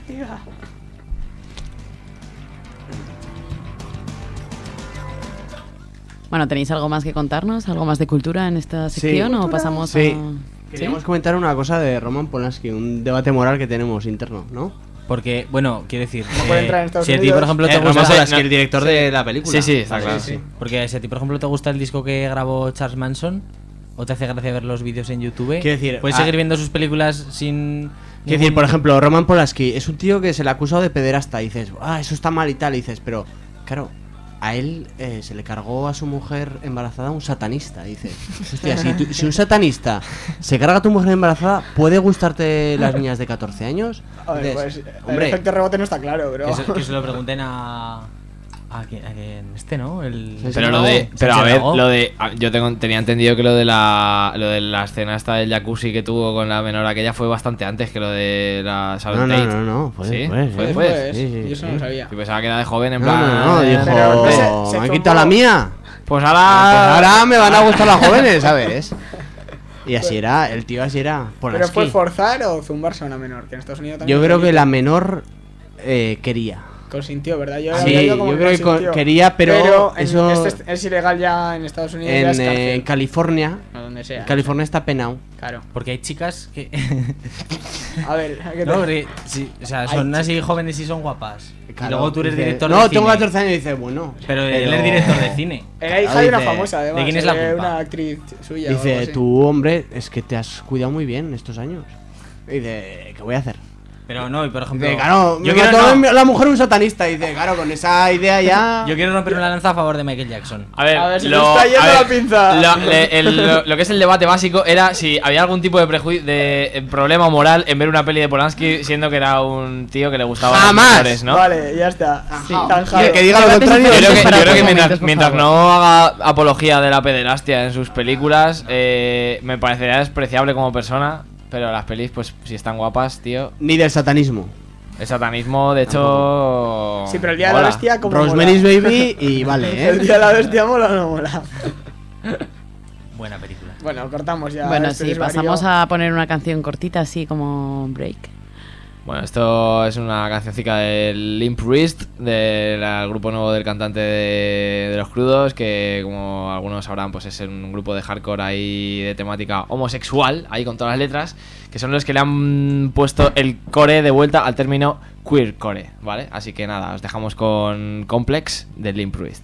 Bueno, ¿tenéis algo más que contarnos? ¿Algo más de cultura en esta sección o pasamos Sí. a...? Queríamos comentar una cosa de Roman Polanski, un debate moral que tenemos interno, ¿no? Porque, bueno, quiero decir, No puede entrar en Estados si a ti, Unidos. por ejemplo, te No gusta... sé, es que el director de la película. Sí, sí, está Vale, claro. sí. Porque si a ti, por ejemplo, te gusta el disco que grabó Charles Manson, o te hace gracia ver los vídeos en YouTube, Quiero decir, puedes seguir viendo sus películas sin... Quiero decir, por ejemplo, Roman Polanski es un tío que se le ha acusado de pederasta y dices, eso está mal y tal, y dices, pero, claro, a él se le cargó a su mujer embarazada un satanista, dices, hostia, si un satanista se carga a tu mujer embarazada, ¿puede gustarte las niñas de 14 años? A ver, Dices, pues el hombre, efecto rebote no está claro, pero... Que se lo pregunten a quien ¿no? Pero lo de, pero a ver, yo tenía entendido que lo de la escena esta del jacuzzi que tuvo con la menor aquella fue bastante antes que lo de la Sharon Tate. No, fue ¿Sí? después. ¿Fue después? Sí, Yo eso no lo sabía. Yo pensaba que era de joven, en plan. No, dijo, Pero no se me han zumbó. quitado la mía. Pues Pues ahora. ahora me van a gustar las jóvenes, ¿sabes? Y así era, el tío así era. ¿Pero Polanski. fue forzar o zumbarse a una menor? Que en Estados Unidos también... Yo creo que permite. la menor quería. Consintió, ¿verdad? Yo Sí, había oído como yo creo que consintió. quería, pero eso- es ilegal ya en Estados Unidos, ya es En cárcel. California. O donde sea. En California está penado. Claro. Porque hay chicas que... A ver, ¿qué no, tal? porque, sí, o sea, son así jóvenes y son guapas. Claro, y luego tú eres dice, director de no, cine. tengo 14 años y dice, bueno. Pero él es director de cine. Era hija de una dice, famosa, además. ¿de quién es la culpa? Una actriz suya. o algo Dice, así. tú, hombre, es que te has cuidado muy bien estos años. Y dice, ¿qué voy a hacer? Pero no, y por ejemplo... Dice, claro, yo me quiero, mató no, la mujer un satanista. Y dice, claro, con esa idea ya. yo quiero romper una lanza a favor de Michael Jackson. A ver, se me está yendo la pinza. Lo que es el debate básico era si había algún tipo de prejuicio, de problema moral en ver una peli de Polanski siendo que era un tío que le gustaba ¡Jamás! las mujeres, ¿no? Vale, ya está. Zanjado. Que diga lo Debate contrario. superior. Yo creo que, Para yo creo que otros mientras, momentos, por mientras favor. no haga apología de la pederastia en sus películas, me parecería despreciable como persona. Pero las pelis, pues si están guapas, tío. Ni del satanismo. El satanismo, de hecho. Sí, pero el día de la mola. bestia, como Rosemary's mola. Baby y vale, El día de la bestia mola o no mola. Buena película. Bueno, cortamos ya. Bueno, este sí, desvarío. pasamos a poner una canción cortita así como break. Bueno, esto es una cancioncica del Limp Wrist, del grupo nuevo del cantante de Los Crudos, que como algunos sabrán, pues es un grupo de hardcore ahí de temática homosexual, ahí con todas las letras, que son los que le han puesto el core de vuelta al término queercore, ¿vale? Así que nada, os dejamos con Complex del Limp Wrist.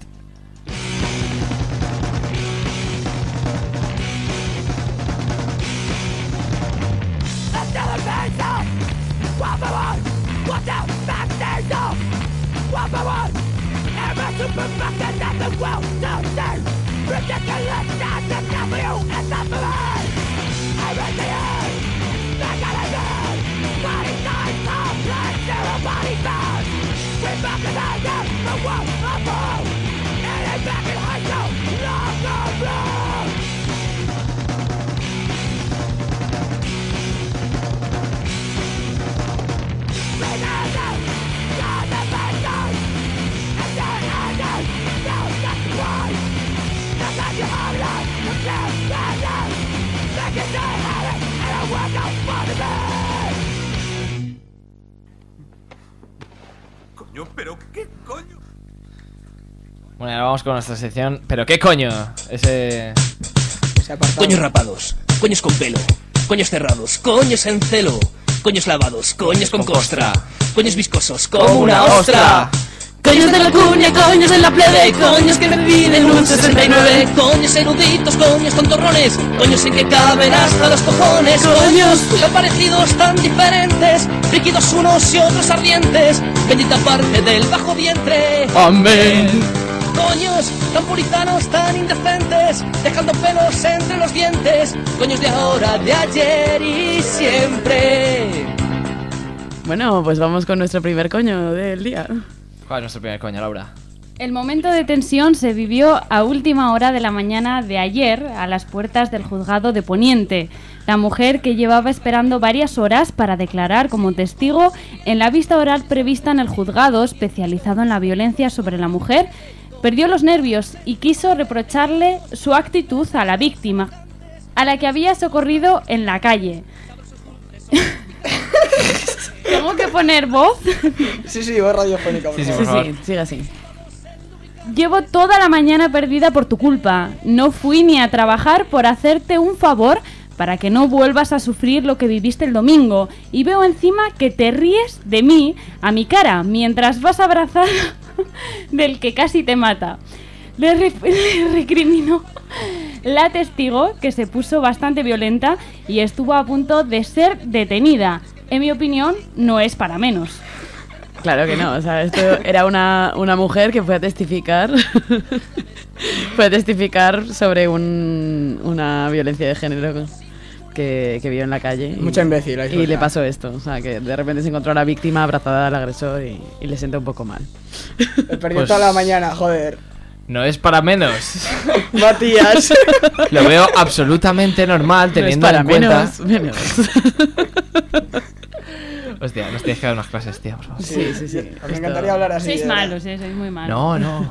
Coño, pero qué coño. Bueno, ahora vamos con nuestra sección. ¿Pero qué coño? Ese... Se ha apartado. Coños rapados, coños con pelo, coños cerrados, coños en celo, coños lavados, coños con costra, coños viscosos como una ostra. Coños de la cuña, coños de la plebe, coños que me piden un 69, coños eruditos, coños tontorrones, coños en que caben hasta los cojones, coños tan parecidos, tan diferentes, líquidos unos y otros ardientes, bendita parte del bajo vientre. ¡Amén! Coños tan puritanos, tan indecentes, dejando pelos entre los dientes, coños de ahora, de ayer y siempre. Bueno, pues vamos con nuestro primer coño del día. ¿Cuál es nuestro primer coño, Laura? El momento de tensión se vivió a última hora de la mañana de ayer a las puertas del juzgado de Poniente. La mujer, que llevaba esperando varias horas para declarar como testigo en la vista oral prevista en el juzgado especializado en la violencia sobre la mujer, perdió los nervios y quiso reprocharle su actitud a la víctima, a la que había socorrido en la calle. ¿Tengo que poner voz? Sí, voz radiofónica, por Sí, favor. por favor. Sí, sigue así. Llevo toda la mañana perdida por tu culpa. No fui ni a trabajar por hacerte un favor para que no vuelvas a sufrir lo que viviste el domingo. Y veo encima que te ríes de mí a mi cara mientras vas a abrazar del que casi te mata. Le recriminó la testigo, que se puso bastante violenta y estuvo a punto de ser detenida. En mi opinión, no es para menos. Claro que no, o sea, esto era una mujer que fue a testificar sobre una violencia de género que vio en la calle. Mucha imbécil. Y le pasó esto, o sea, que de repente se encontró a la víctima abrazada al agresor y le sentó un poco mal. He perdido toda la mañana, joder. No es para menos. Matías. Lo veo absolutamente normal teniendo en cuenta. Menos. Hostia, nos tienes que dar unas clases, tía, por favor. Sí. Me encantaría hablar así. Sois malos, sois muy malos. No.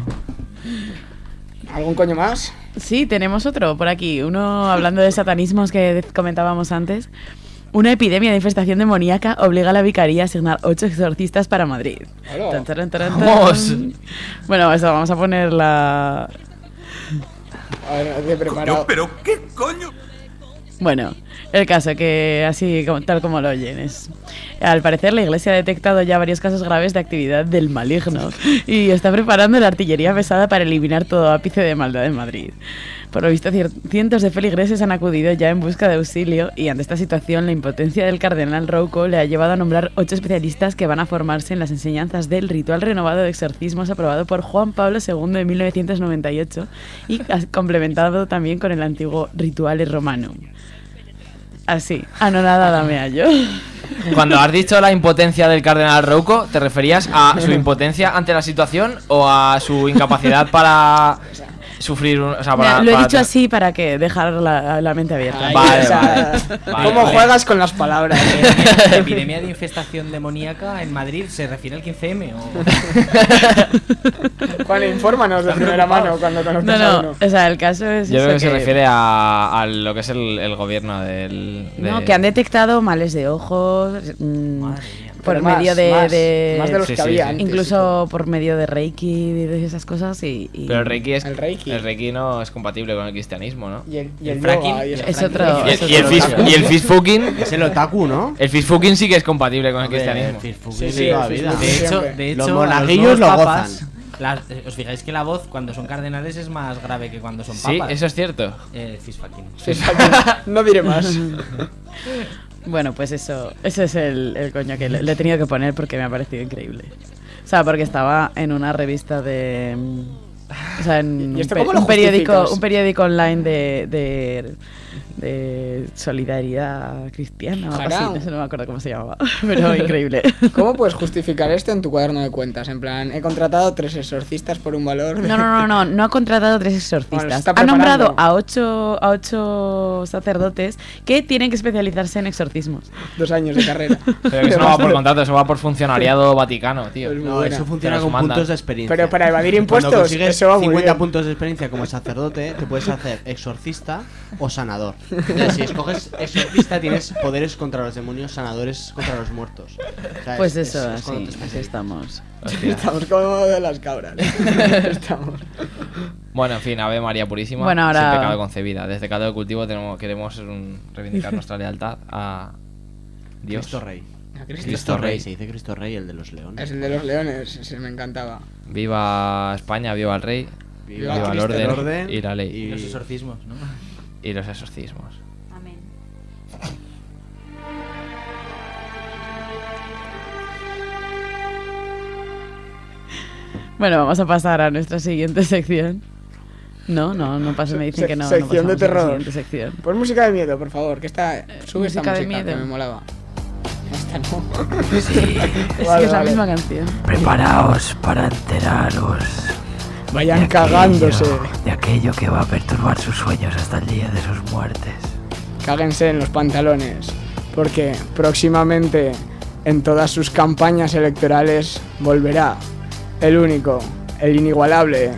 ¿Algún coño más? Sí, tenemos otro por aquí. Uno hablando de satanismos que comentábamos antes. Una epidemia de infestación demoníaca obliga a la vicaría a asignar 8 exorcistas para Madrid. Tan, taran, taran, taran. ¡Vamos! Bueno, eso, vamos a poner la... A ver, te he preparado. ¿Pero qué coño? Bueno, el caso que así tal como lo oyen es... Al parecer la iglesia ha detectado ya varios casos graves de actividad del maligno y está preparando la artillería pesada para eliminar todo ápice de maldad en Madrid. Por lo visto, cientos de feligreses han acudido ya en busca de auxilio y ante esta situación la impotencia del cardenal Rouco le ha llevado a nombrar 8 especialistas que van a formarse en las enseñanzas del ritual renovado de exorcismos aprobado por Juan Pablo II en 1998 y complementado también con el antiguo Rituale Romanum. Así, anonadada me hallo. Cuando has dicho la impotencia del cardenal Rouco, ¿te referías a su impotencia ante la situación o a su incapacidad para sufrir o sea, para, lo he para dicho así para que dejar la mente abierta. Ay, Vale, o sea, vale. ¿cómo juegas con las palabras? ¿La epidemia de infestación demoníaca en Madrid se refiere al 15M? Juan, infórmanos de primera mano cuando conozcas a uno. O sea, el caso es Yo eso creo que se refiere a lo que es el gobierno No, que han detectado males de ojos por Pero medio más de los Sí, que sí, había sí. antes. incluso por medio de Reiki y de esas cosas y Pero el Reiki El Reiki. no es compatible con el cristianismo, ¿no? Y el el yoga fracking y esas es cosas. otro- Y el fish fucking. Es el otaku, ¿no? El fish fucking sí que es compatible con el cristianismo. El Facebook Sí, de sí, toda el vida. Facebook. De hecho, Los los monaguillos nuevos lo papas, gozan. os fijáis que la voz cuando son cardenales es más grave que cuando son Sí, papas. eso es cierto. Fist fucking. Sí, no diré más. bueno, pues ese es el coño que le he tenido que poner porque me ha parecido increíble. O sea, porque estaba en una revista de... O sea, en ¿Y esto cómo lo un justificas? periódico online de solidaridad cristiana o algo así, Jarao. no sé, no me acuerdo cómo se llamaba, pero increíble. ¿Cómo puedes justificar esto en tu cuaderno de cuentas? En plan, he contratado 3 exorcistas por un valor de... No ha contratado 3 Bueno, exorcistas. está Ha nombrado preparando. a 8 sacerdotes que tienen que especializarse en exorcismos. 2 años de carrera. Pero que eso no va por contrato, eso va por funcionariado vaticano, tío. Pues muy No, buena. eso funciona Te los con mandan. puntos de experiencia. Pero para evadir Cuando impuestos, consigues eso va muy 50 bien. puntos de experiencia como sacerdote, te puedes hacer exorcista o sanador. Entonces, si escoges exorcista, tienes poderes contra los demonios, sanadores contra los muertos. O sea, Pues es eso, cuando te así especializas. estamos. Hostia. Estamos como de las cabras. Estamos. Bueno, en fin, Ave María Purísima, Bueno, ahora- sin pecado concebida. Desde Caldo de Cultivo queremos reivindicar nuestra lealtad a Dios. Cristo Rey. A Cristo. Cristo Rey, se dice Cristo Rey, el de los leones. Es el de los leones, ese me encantaba. Viva España, viva el rey, Viva viva el Cristo, orden, y la ley. Y los exorcismos, ¿no? Y los exorcismos. Amén. Bueno, vamos a pasar a nuestra siguiente sección. No pasa, me dicen que no. Sección no de pasamos a la terror. siguiente sección. Pues música de miedo, por favor, que esta sube esta música de música miedo. que me molaba. Esta no. Es Vale, que es la vale. misma canción. Preparaos para enteraros Vayan cagándose. de aquello que va a perturbar sus sueños hasta el día de sus muertes. Cáguense en los pantalones, porque próximamente en todas sus campañas electorales volverá el único, el inigualable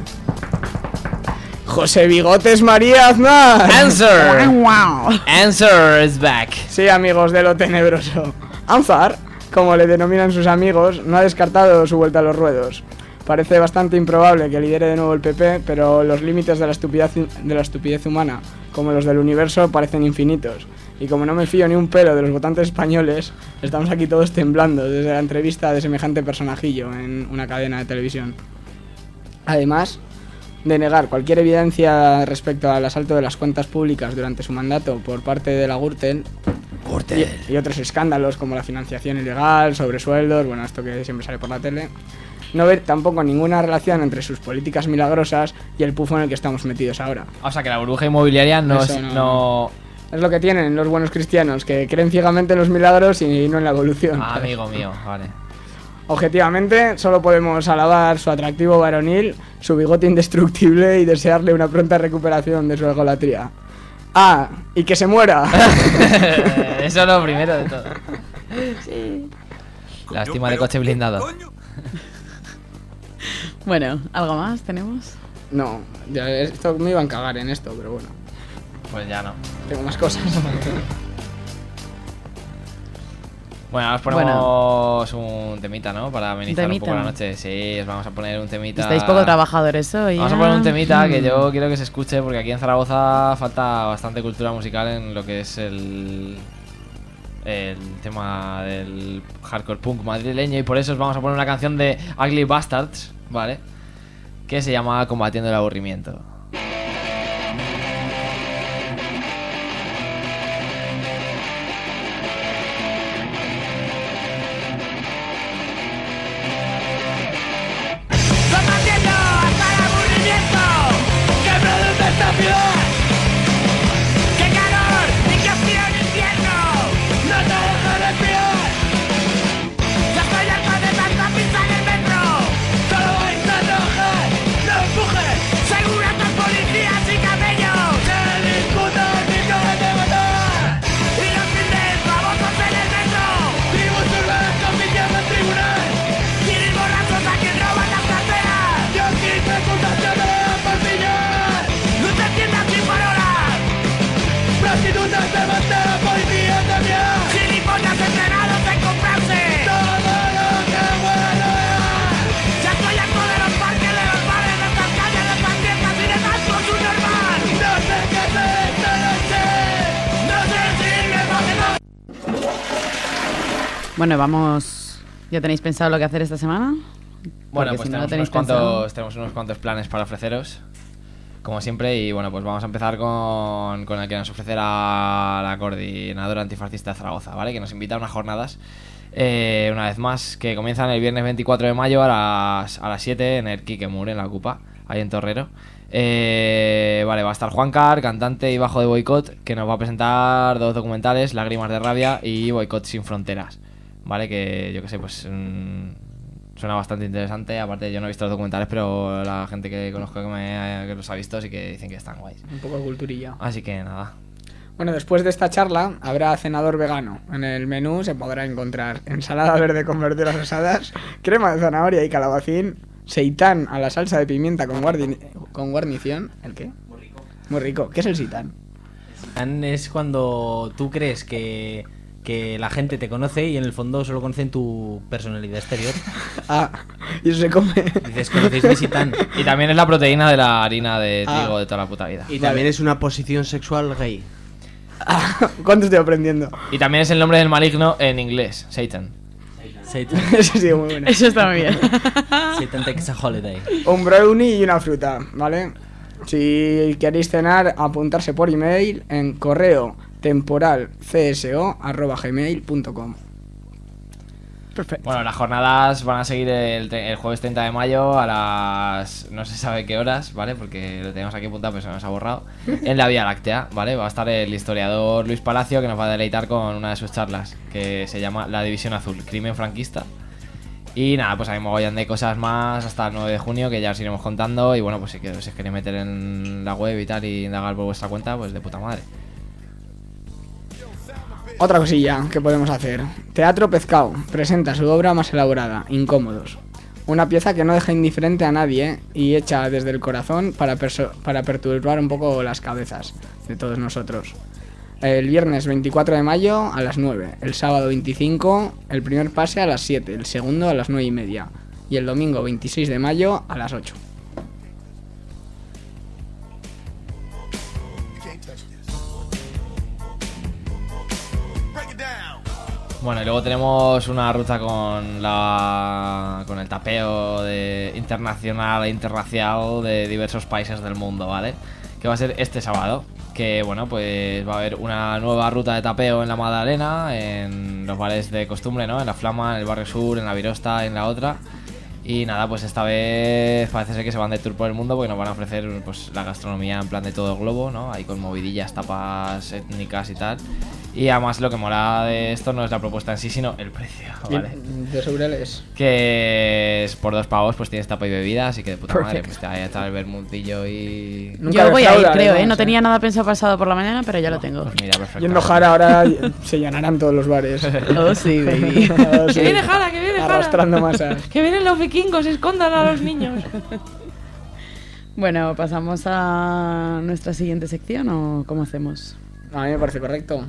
José Bigotes María Aznar. Answer. Answer is back. Sí, amigos de lo tenebroso. Anzar, como le denominan sus amigos, no ha descartado su vuelta a los ruedos. Parece bastante improbable que lidere de nuevo el PP, pero los límites de la estupidez humana como los del universo, parecen infinitos. Y como no me fío ni un pelo de los votantes españoles, estamos aquí todos temblando desde la entrevista de semejante personajillo en una cadena de televisión. Además de negar cualquier evidencia respecto al asalto de las cuentas públicas durante su mandato por parte de la Gürtel y otros escándalos como la financiación ilegal, sobresueldos, bueno, esto que siempre sale por la tele, no ver tampoco ninguna relación entre sus políticas milagrosas y el pufo en el que estamos metidos ahora. O sea, que la burbuja inmobiliaria no es lo que tienen los buenos cristianos, que creen ciegamente en los milagros y no en la evolución. Ah, amigo mío, vale. Objetivamente, solo podemos alabar su atractivo varonil, su bigote indestructible y desearle una pronta recuperación de su egolatría. ¡Ah! ¡Y que se muera! Eso es lo primero de todo. Sí. Lástima de coche blindado. Bueno, ¿algo más tenemos? No, ya esto me iban a cagar en esto, pero bueno. Pues ya no. Tengo más cosas. Bueno, ahora os ponemos un temita, ¿no? Para amenizar un poco la noche. Sí, os vamos a poner un temita. Estáis poco trabajadores hoy. Vamos a poner un temita que yo quiero que se escuche, porque aquí en Zaragoza falta bastante cultura musical en lo que es el tema del hardcore punk madrileño, y por eso os vamos a poner una canción de Ugly Bastards, ¿vale? Que se llama Combatiendo el aburrimiento. Bueno, vamos. ¿Ya tenéis pensado lo que hacer esta semana? Bueno, pues si no tenemos unos cuantos planes para ofreceros, como siempre, y bueno, pues vamos a empezar con el que nos ofrecerá la coordinadora antifascista de Zaragoza, ¿vale? Que nos invita a unas jornadas, una vez más, que comienzan el viernes 24 de mayo a las 7 en el Kikemur, en la Ocupa, ahí en Torrero. Vale, va a estar Juan Car, cantante y bajo de Boicot, que nos va a presentar 2 documentales, Lágrimas de Rabia y Boicot sin Fronteras, ¿vale? Que yo que sé, pues suena bastante interesante. Aparte, yo no he visto los documentales, pero la gente que conozco que los ha visto sí que dicen que están guays. Un poco de culturilla. Así que nada. Bueno, después de esta charla habrá cenador vegano. En el menú se podrá encontrar ensalada verde con verduras asadas, crema de zanahoria y calabacín, seitán a la salsa de pimienta con guarnición. ¿El qué? Muy rico. Muy rico. ¿Qué es el seitán? El seitán es cuando tú crees que la gente te conoce y en el fondo solo conocen tu personalidad exterior. Ah, y eso se come. Dices, ¿conocéis mi seitán? Y también es la proteína de la harina de trigo de toda la puta vida. Y también es una posición sexual gay. ¿Cuánto estoy aprendiendo? Y también es el nombre del maligno en inglés, Satan. Satan. Eso sí, muy bueno. Eso está muy bien. Satan takes a holiday. Un brownie y una fruta, ¿vale? Si queréis cenar, apuntarse por email en correo temporalcso@gmail.com. Perfecto. Bueno, las jornadas van a seguir el jueves 30 de mayo a las no se sabe qué horas, ¿vale? Porque lo tenemos aquí apuntado pero se nos ha borrado. En la Vía Láctea, ¿vale? Va a estar el historiador Luis Palacio, que nos va a deleitar con una de sus charlas, que se llama La División Azul, Crimen Franquista. Y nada, pues hay un mogollón de cosas más hasta el 9 de junio que ya os iremos contando. Y bueno, pues si os queréis meter en la web y tal y indagar por vuestra cuenta, pues de puta madre. Otra cosilla que podemos hacer. Teatro Pezcao presenta su obra más elaborada, Incómodos. Una pieza que no deja indiferente a nadie y hecha desde el corazón para perturbar un poco las cabezas de todos nosotros. El viernes 24 de mayo a las 9, el sábado 25 el primer pase a las 7, el segundo a las 9:30 y el domingo 26 de mayo a las 8. Bueno, y luego tenemos una ruta con el tapeo internacional e interracial de diversos países del mundo, ¿vale? Que va a ser este sábado. Que bueno, pues va a haber una nueva ruta de tapeo en la Magdalena, en los bares de costumbre, ¿no? En la Flama, en el Barrio Sur, en la Virosta, en la otra. Y nada, pues esta vez parece ser que se van de tour por el mundo porque nos van a ofrecer pues la gastronomía en plan de todo el globo, ¿no? Ahí con movidillas, tapas étnicas y tal. Y además lo que mola de esto no es la propuesta en sí, sino el precio, ¿vale? De Sobreles. Que es por 2 pavos, pues tienes tapa y bebida, así que de puta madre, Perfect. pues te va a estar el vermutillillo y... Nunca Yo voy a ir, defrauda, creo, además, No tenía nada pensado pasado por la mañana, pero ya lo tengo. Pues mira, perfecto. Y en Jara ahora se llenarán todos los bares. Oh, sí, baby. Oh, sí. Que viene Jara, que viene Jara. Arrastrando masas. Que vienen los vikingos, escondan a los niños. Bueno, ¿pasamos a nuestra siguiente sección o cómo hacemos? A mí me parece correcto.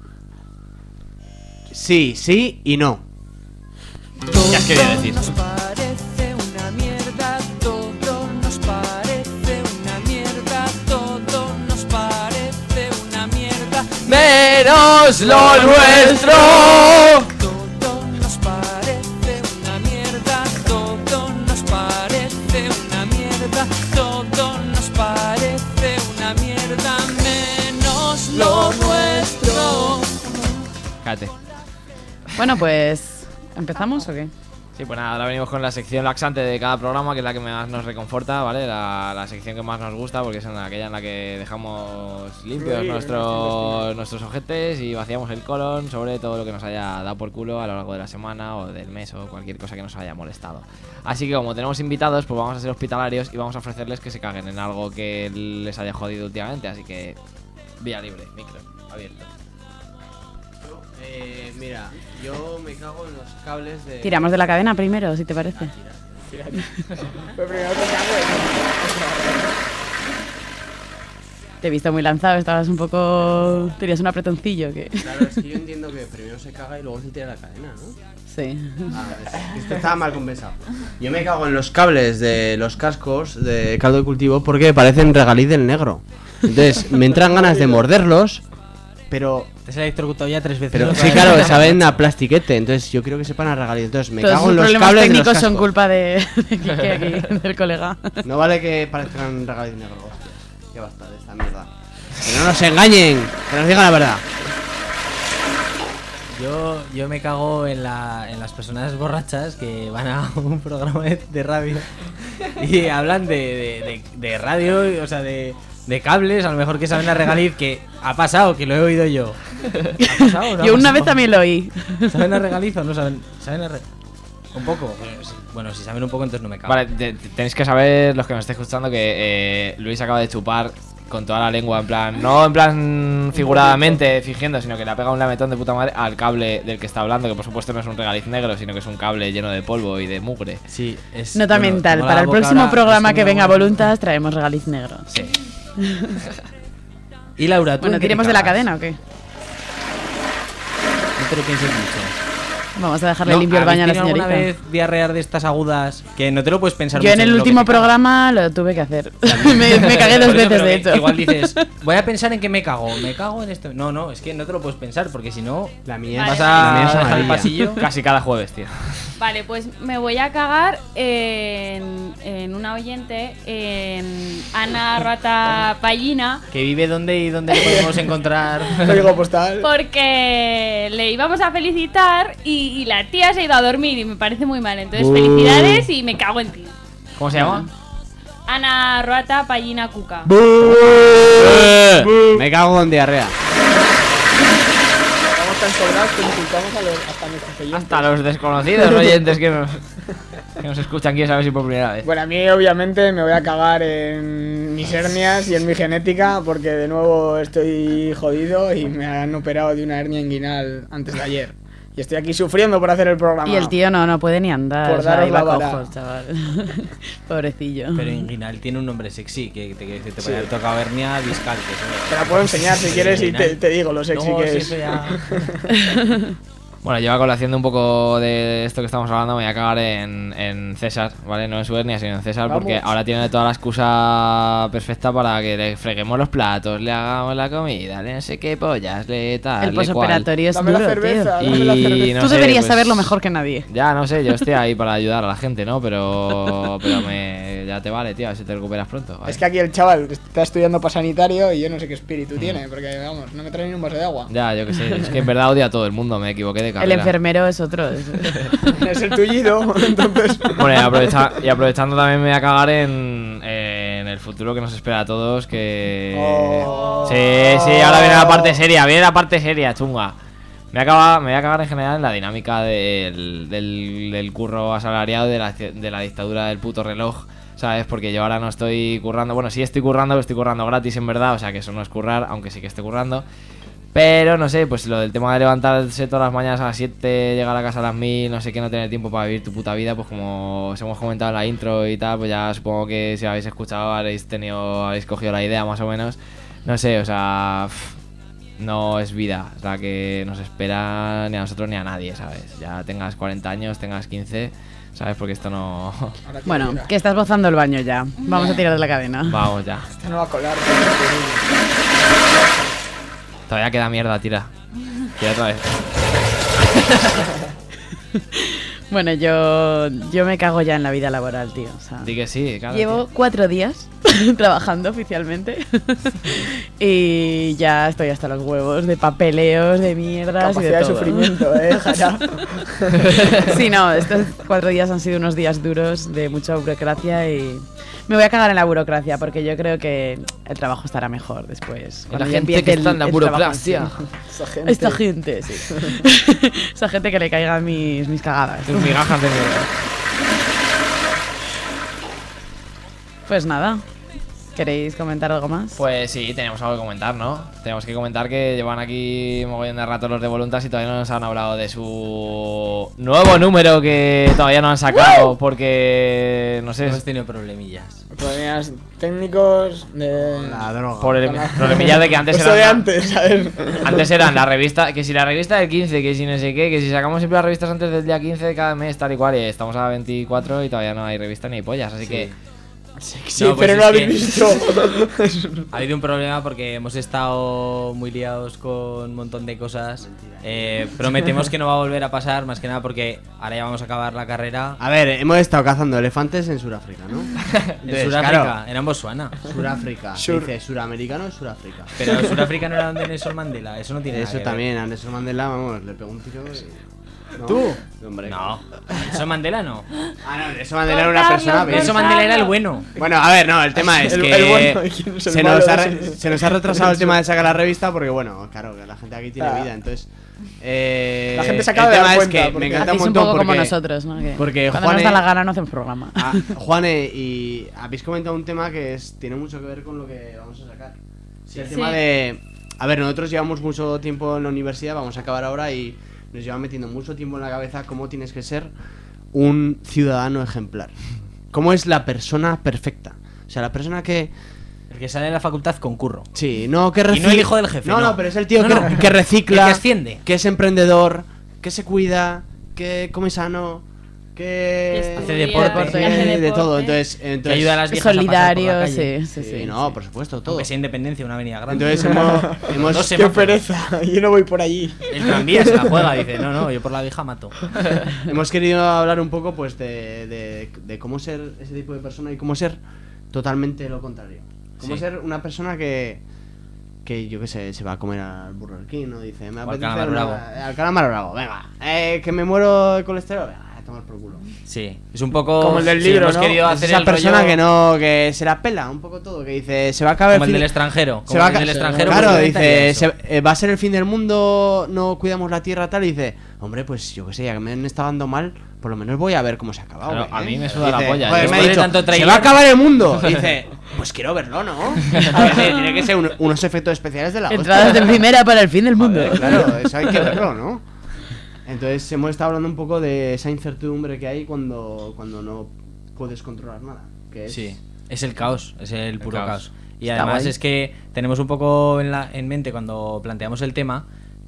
Sí, sí y no. Ya os quería decir. Nos parece una mierda, todo nos parece una mierda, todo nos parece una mierda. ¡Menos lo nuestro! Todo nos parece una mierda, todo nos parece una mierda, todo nos parece una mierda, menos lo nuestro. Cállate. Bueno, pues, ¿empezamos o qué? Sí, pues nada, ahora venimos con la sección laxante de cada programa, que es la que más nos reconforta, ¿vale? La sección que más nos gusta, porque es aquella en la que dejamos limpios Sí, nuestros ojetes y vaciamos el colon sobre todo lo que nos haya dado por culo a lo largo de la semana o del mes o cualquier cosa que nos haya molestado. Así que como tenemos invitados, pues vamos a ser hospitalarios y vamos a ofrecerles que se caguen en algo que les haya jodido últimamente, así que vía libre, micro abierto. Mira, yo me cago en los cables de... Tiramos de la cadena primero, si te parece. Pues primero Te he visto muy lanzado, estabas un poco... Tenías un apretoncillo que... Claro, es que yo entiendo que primero se caga y luego se tira la cadena, ¿no? Sí. Esto estaba mal compensado. Yo me cago en los cables de los cascos de caldo de cultivo porque parecen regaliz del negro. Entonces, me entran ganas de morderlos, pero... Te has electrocutado ya 3 veces. Pero otra sí, vez. claro, saben a plastiquete, entonces yo quiero que sepan a regaliz. Entonces, me Todos cago sus en los problemas cables de los técnicos son cascos. culpa de Quique aquí, del colega. No vale que parezcan regaliz negro, hostia. Qué basta de esta mierda. Que no nos engañen, que nos digan la verdad. Yo me cago en las personas borrachas que van a un programa de radio y hablan de radio, o sea, de cables, a lo mejor que saben a regaliz, que ha pasado, que lo he oído yo. ¿Ha pasado o no ha Yo una pasado? vez también lo oí. ¿Saben a regaliz o no saben? ¿Saben a un poco? Bueno, si saben un poco, entonces no me cago. Vale, tenéis que saber, los que nos estéis escuchando, que Luis acaba de chupar con toda la lengua, en plan, no en plan figuradamente, fingiendo, sino que le ha pegado un lametón de puta madre al cable del que está hablando, que por supuesto no es un regaliz negro, sino que es un cable lleno de polvo y de mugre. Sí, es... Nota bueno, mental, tengo para la el boca próximo ahora- programa es que me venga hago- Voluntas traemos regaliz negro. Sí. Y Laura, ¿tú Bueno, en qué te ¿tiremos de la cagas? cadena o qué? No te lo pienses mucho. Vamos a dejarle No, limpio el baño a la ¿habéis tenido señorita. alguna vez diarrear de estas agudas que no te lo puedes pensar Yo mucho en el lo que último te cagas? programa lo tuve que hacer. me cagué 2 Por eso, veces, pero de que hecho. igual dices, voy a pensar en que me cago en esto. No, es que no te lo puedes pensar porque si no La mía, vas la mía a es dejar el amarilla. pasillo. Casi cada jueves, tío. Vale, pues me voy a cagar en una oyente, en Ana Rata Pallina, Que vive donde y dónde le podemos encontrar. Código postal. porque le íbamos a felicitar y la tía se ha ido a dormir y me parece muy mal. Entonces, felicidades y me cago en ti. ¿Cómo se llama? Ana Rata Pallina Cuca. Me cago en diarrea. Estamos tan sobrados que insultamos hasta nuestros oyentes. Hasta los desconocidos oyentes que nos escuchan, quién sabe si por primera vez. Bueno, a mí obviamente me voy a cagar en mis hernias y en mi genética porque de nuevo estoy jodido y me han operado de una hernia inguinal antes de ayer. Y estoy aquí sufriendo por hacer el programa. Y el tío no puede ni andar. Por o sea, daros iba la vara. cojos, chaval. Pobrecillo. Pero Inguinal tiene un nombre sexy que te puede haber tocado hernia discal. Te la puedo enseñar si quieres y te digo lo sexy No, que sí, es. eso ya... Bueno, yo a colación de un poco de esto que estamos hablando, me voy a cagar en César, ¿vale? No en Suernia, sino en César, Vamos. porque ahora tiene toda la excusa perfecta para que le freguemos los platos, le hagamos la comida, le no sé qué pollas, le tal, El le cual. posoperatorio es Dame la duro, cerveza, tío. dame la Y cerveza. no Tú sé, deberías pues, saberlo mejor que nadie. Ya, no sé, yo estoy ahí para ayudar a la gente, ¿no? Pero ya te vale, tío, a ver si te recuperas pronto. ¿vale? Es que aquí el chaval está estudiando para sanitario y yo no sé qué espíritu tiene, porque vamos, no me trae ni un vaso de agua. Ya, yo qué sé, es que en verdad odia a todo el mundo, me equivoqué de El carrera. enfermero es otro. Es el tullido, entonces. Bueno, y aprovechando también me voy a cagar en el futuro que nos espera a todos, que... Oh. Sí, ahora viene la parte seria, chunga. Me voy a cagar en general en la dinámica del curro asalariado, de la dictadura del puto reloj, ¿sabes? Porque yo ahora no estoy currando, bueno, sí estoy currando, pero estoy currando gratis en verdad, o sea que eso no es currar, aunque sí que esté currando. Pero no sé, pues lo del tema de levantarse todas las mañanas a las 7, llegar a casa a las 1000, no sé qué, no tener tiempo para vivir tu puta vida, pues como os hemos comentado en la intro y tal, pues ya supongo que si habéis escuchado habéis cogido la idea más o menos. No sé, o sea, no es vida la que nos espera ni a nosotros ni a nadie, ¿sabes? Ya tengas 40 años, tengas 15, ¿sabes? Porque esto no... Bueno, que estás bozando el baño ya. Vamos a tirar de la cadena. Vamos ya. Este no va a colar. Todavía queda mierda, tira. Tira otra vez. Bueno, yo me cago ya en la vida laboral, tío. O sea, Di que sí, claro. llevo 4 días trabajando oficialmente y ya estoy hasta los huevos de papeleos, de mierdas y de Capacidad de todo. sufrimiento, Jara. Sí, no, estos 4 días han sido unos días duros de mucha burocracia y me voy a cagar en la burocracia porque yo creo que el trabajo estará mejor después. La cuando ya gente empiece que está en la el trabajo burocracia. en sí. Esa gente. Esta gente, sí. Esa gente que le caigan mis cagadas. Tus migajas de mierda. Pues nada, ¿queréis comentar algo más? Pues sí, tenemos algo que comentar, ¿no? Tenemos que comentar que llevan aquí mogollón de rato los de Voluntas y todavía no nos han hablado de su nuevo número que todavía no han sacado porque, no sé, Hemos tenido problemillas. Problemas técnicos de... La droga. por el problemilla de que antes Eso de eran... antes, ¿sabes? Antes eran la revista, que si la revista del 15, que si no sé qué, que si sacamos siempre las revistas antes del día 15 de cada mes, tal y cual, y estamos a 24 y todavía no hay revista ni pollas, así que... Sí, No, pues pero es no lo habéis que- visto. Ha habido un problema porque hemos estado muy liados con un montón de cosas. Prometemos que no va a volver a pasar, más que nada porque ahora ya vamos a acabar la carrera. A ver, hemos estado cazando elefantes en Sudáfrica, ¿no? En Sudáfrica, era en Botswana. Sudáfrica. Dice suramericano es Sudáfrica. Pero Sudáfrica no era donde Nelson Mandela, eso no tiene nada Eso que ver. también, a Nelson Mandela, vamos, le pegó un tiro y... ¿No? ¿Tú? Hombre. No, Nelson Mandela no. Ah, no, Nelson Mandela era una persona... bien. Nelson Mandela era el bueno. Bueno, a ver, no, el tema es El que bueno, ¿y quién es el se malo nos, de ha, ese? se nos ha retrasado el tema de sacar la revista porque, bueno, claro, que la gente aquí tiene Ah. vida, entonces... La gente se acaba el de tema dar es cuenta, que porque me encanta un Hacéis un montón poco porque... como nosotros, ¿no? Que porque cuando nos Juane- da la gana no hacemos programa. Ah, Juane, y habéis comentado un tema que tiene mucho que ver con lo que vamos a sacar. Sí, el tema de... A ver, nosotros llevamos mucho tiempo en la universidad, vamos a acabar ahora y nos llevan metiendo mucho tiempo en la cabeza cómo tienes que ser un ciudadano ejemplar. ¿Cómo es la persona perfecta? O sea, la persona que... El que sale de la facultad con curro. Sí, no que Y no el hijo del jefe, No, no. no, pero es el tío No, que, no. que recicla, El que asciende. que es emprendedor, que se cuida, que come sano, que Hace deporte. que hace de todo. deporte. Entonces Que ayuda a las viejas a pasar por la Solidario, calle. sí. sí, no, por supuesto, todo. Aunque sea Independencia, una avenida grande. Entonces hemos Dos Qué semáforos. pereza, yo no voy por allí. El tranvía se la juega, dice, no, yo por la vieja mato. hemos querido hablar un poco pues de cómo ser ese tipo de persona y cómo ser totalmente lo contrario. Cómo Sí. ser una persona que yo qué sé, se va a comer al Burger King, ¿no? Dice, me O al apetece calamar bravo. al calamar bravo, venga, que me muero de colesterol, venga, a tomar por culo. Sí, es un poco Como el del sí, libro, hemos ¿no? querido Es hacer esa el persona rollo que se la pela un poco todo, que dice, se va a acabar como el fin del de- extranjero, se como va a el del ca- extranjero. Claro, pues, dice, eso. va a ser el fin del mundo, no cuidamos la tierra tal, y dice, hombre, pues yo qué sé, ya que me han estado dando mal, por lo menos voy a ver cómo se ha acabado. Claro, güey, a ¿eh? mí me suda la Dice, polla, joder, yo me ha después de dicho, tanto se trailer- va a acabar el mundo. Y dice, pues quiero verlo, ¿no? Tiene que ser unos efectos especiales de la hostia. Entradas de primera para el fin del mundo. Joder, claro, eso hay que verlo, ¿no? Entonces hemos estado hablando un poco de esa incertidumbre que hay cuando no puedes controlar nada. Que es... Sí, es el caos, es el puro caos. caos. Y Está además guay. es que tenemos un poco en mente cuando planteamos el tema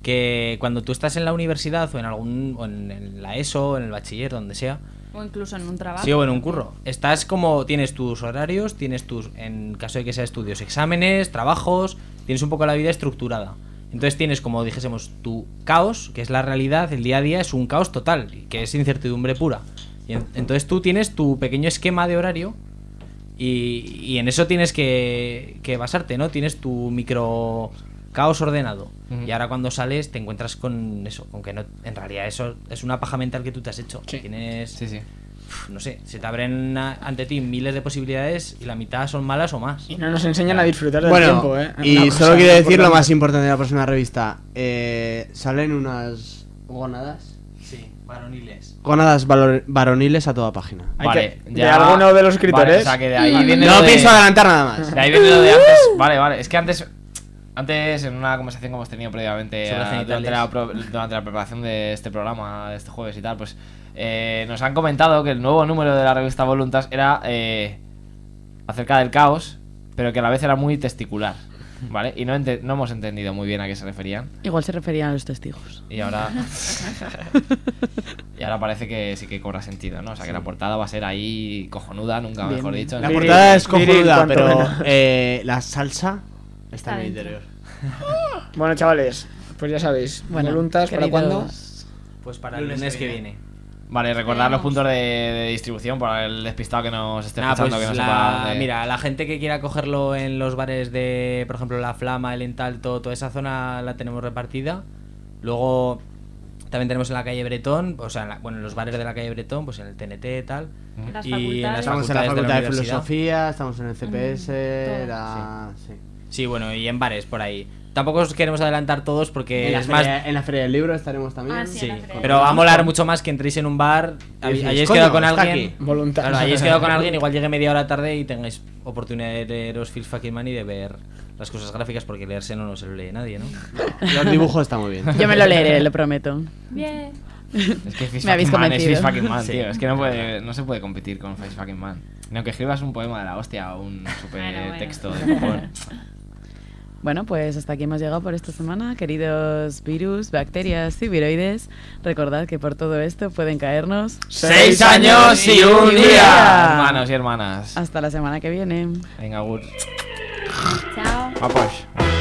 que cuando tú estás en la universidad o en la ESO, en el bachiller, donde sea, O incluso en un trabajo. sí, o en un curro, estás como, tienes tus horarios, tienes tus, en caso de que sea estudios, exámenes, trabajos, tienes un poco la vida estructurada. Entonces tienes, como dijésemos, tu caos, que es la realidad, el día a día es un caos total, que es incertidumbre pura. Y entonces tú tienes tu pequeño esquema de horario y en eso tienes que basarte, ¿no? Tienes tu micro caos ordenado. Y ahora cuando sales te encuentras con eso, con que no, en realidad eso es una paja mental que tú te has hecho. Tienes, no sé, se te abren ante ti miles de posibilidades y la mitad son malas o más. Y no nos enseñan a disfrutar del Bueno, tiempo, ¿eh? y Una solo cosa quiero decir lo importante. más importante de la próxima revista. Salen unas gónadas. Sí, varoniles. Gónadas varoniles a toda página. Hay que- de alguno de los escritores. Vale, o sea, que de ahí viene No lo de- pienso adelantar nada más. De ahí viene lo de antes. Vale, es que antes en una conversación que hemos tenido previamente Sobre genitales. durante la preparación de este programa, de este jueves y tal, pues nos han comentado que el nuevo número de la revista Voluntas era acerca del caos, pero que a la vez era muy testicular, ¿vale? Y no hemos entendido muy bien a qué se referían. Igual se referían a los testigos. Y ahora parece que sí que cobra sentido, ¿no? O sea, que la portada va a ser ahí cojonuda, nunca Bien. mejor dicho. La Viril, portada es viril, cojonuda, cuanto pero menos. la salsa está en el dentro. interior. Bueno, chavales, pues ya sabéis. Bueno, ¿Voluntas para queridos- cuándo? Pues para el lunes que viene. Vale, recordar los puntos de distribución para el despistado que nos esté Nada, escuchando, pues que no sepa de... mira, la gente que quiera cogerlo en los bares de, por ejemplo, La Flama, El Entalto, toda esa zona la tenemos repartida. Luego también tenemos en la calle Bretón, o sea, en los bares de la calle Bretón, pues en el TNT y tal. Las Y en las Estamos en la facultades Facultad de universidad. Filosofía, estamos en el CPS, todo. sí. Sí, bueno, y en bares por ahí. Tampoco os queremos adelantar todos porque En la, es más... feria, en la Feria del Libro estaremos también. Ah, sí, en la feria. Pero va a molar mucho más que entréis en un bar, Y decís, hayáis "Coño, quedado con está alguien, aquí". Voluntas. claro, hayáis quedado con alguien, igual llegue media hora tarde y tengáis oportunidad de leeros Phil Fucking Man y de ver las cosas gráficas, porque leerse no se lo lee nadie, ¿no? Los dibujos están muy bien. Yo me lo leeré, lo prometo. Bien. Es que Face Me habéis Fucking Man es convencido. Face Fucking Man, Sí. tío. Es que no se puede competir con Face Fucking Man. Ni aunque escribas un poema de la hostia o un super Bueno. texto de copón. Bueno, pues hasta aquí hemos llegado por esta semana. Queridos virus, bacterias y viroides, recordad que por todo esto pueden caernos 6 años y un día. Hermanos y hermanas. Hasta la semana que viene. Venga, Gur. Chao. Vamos.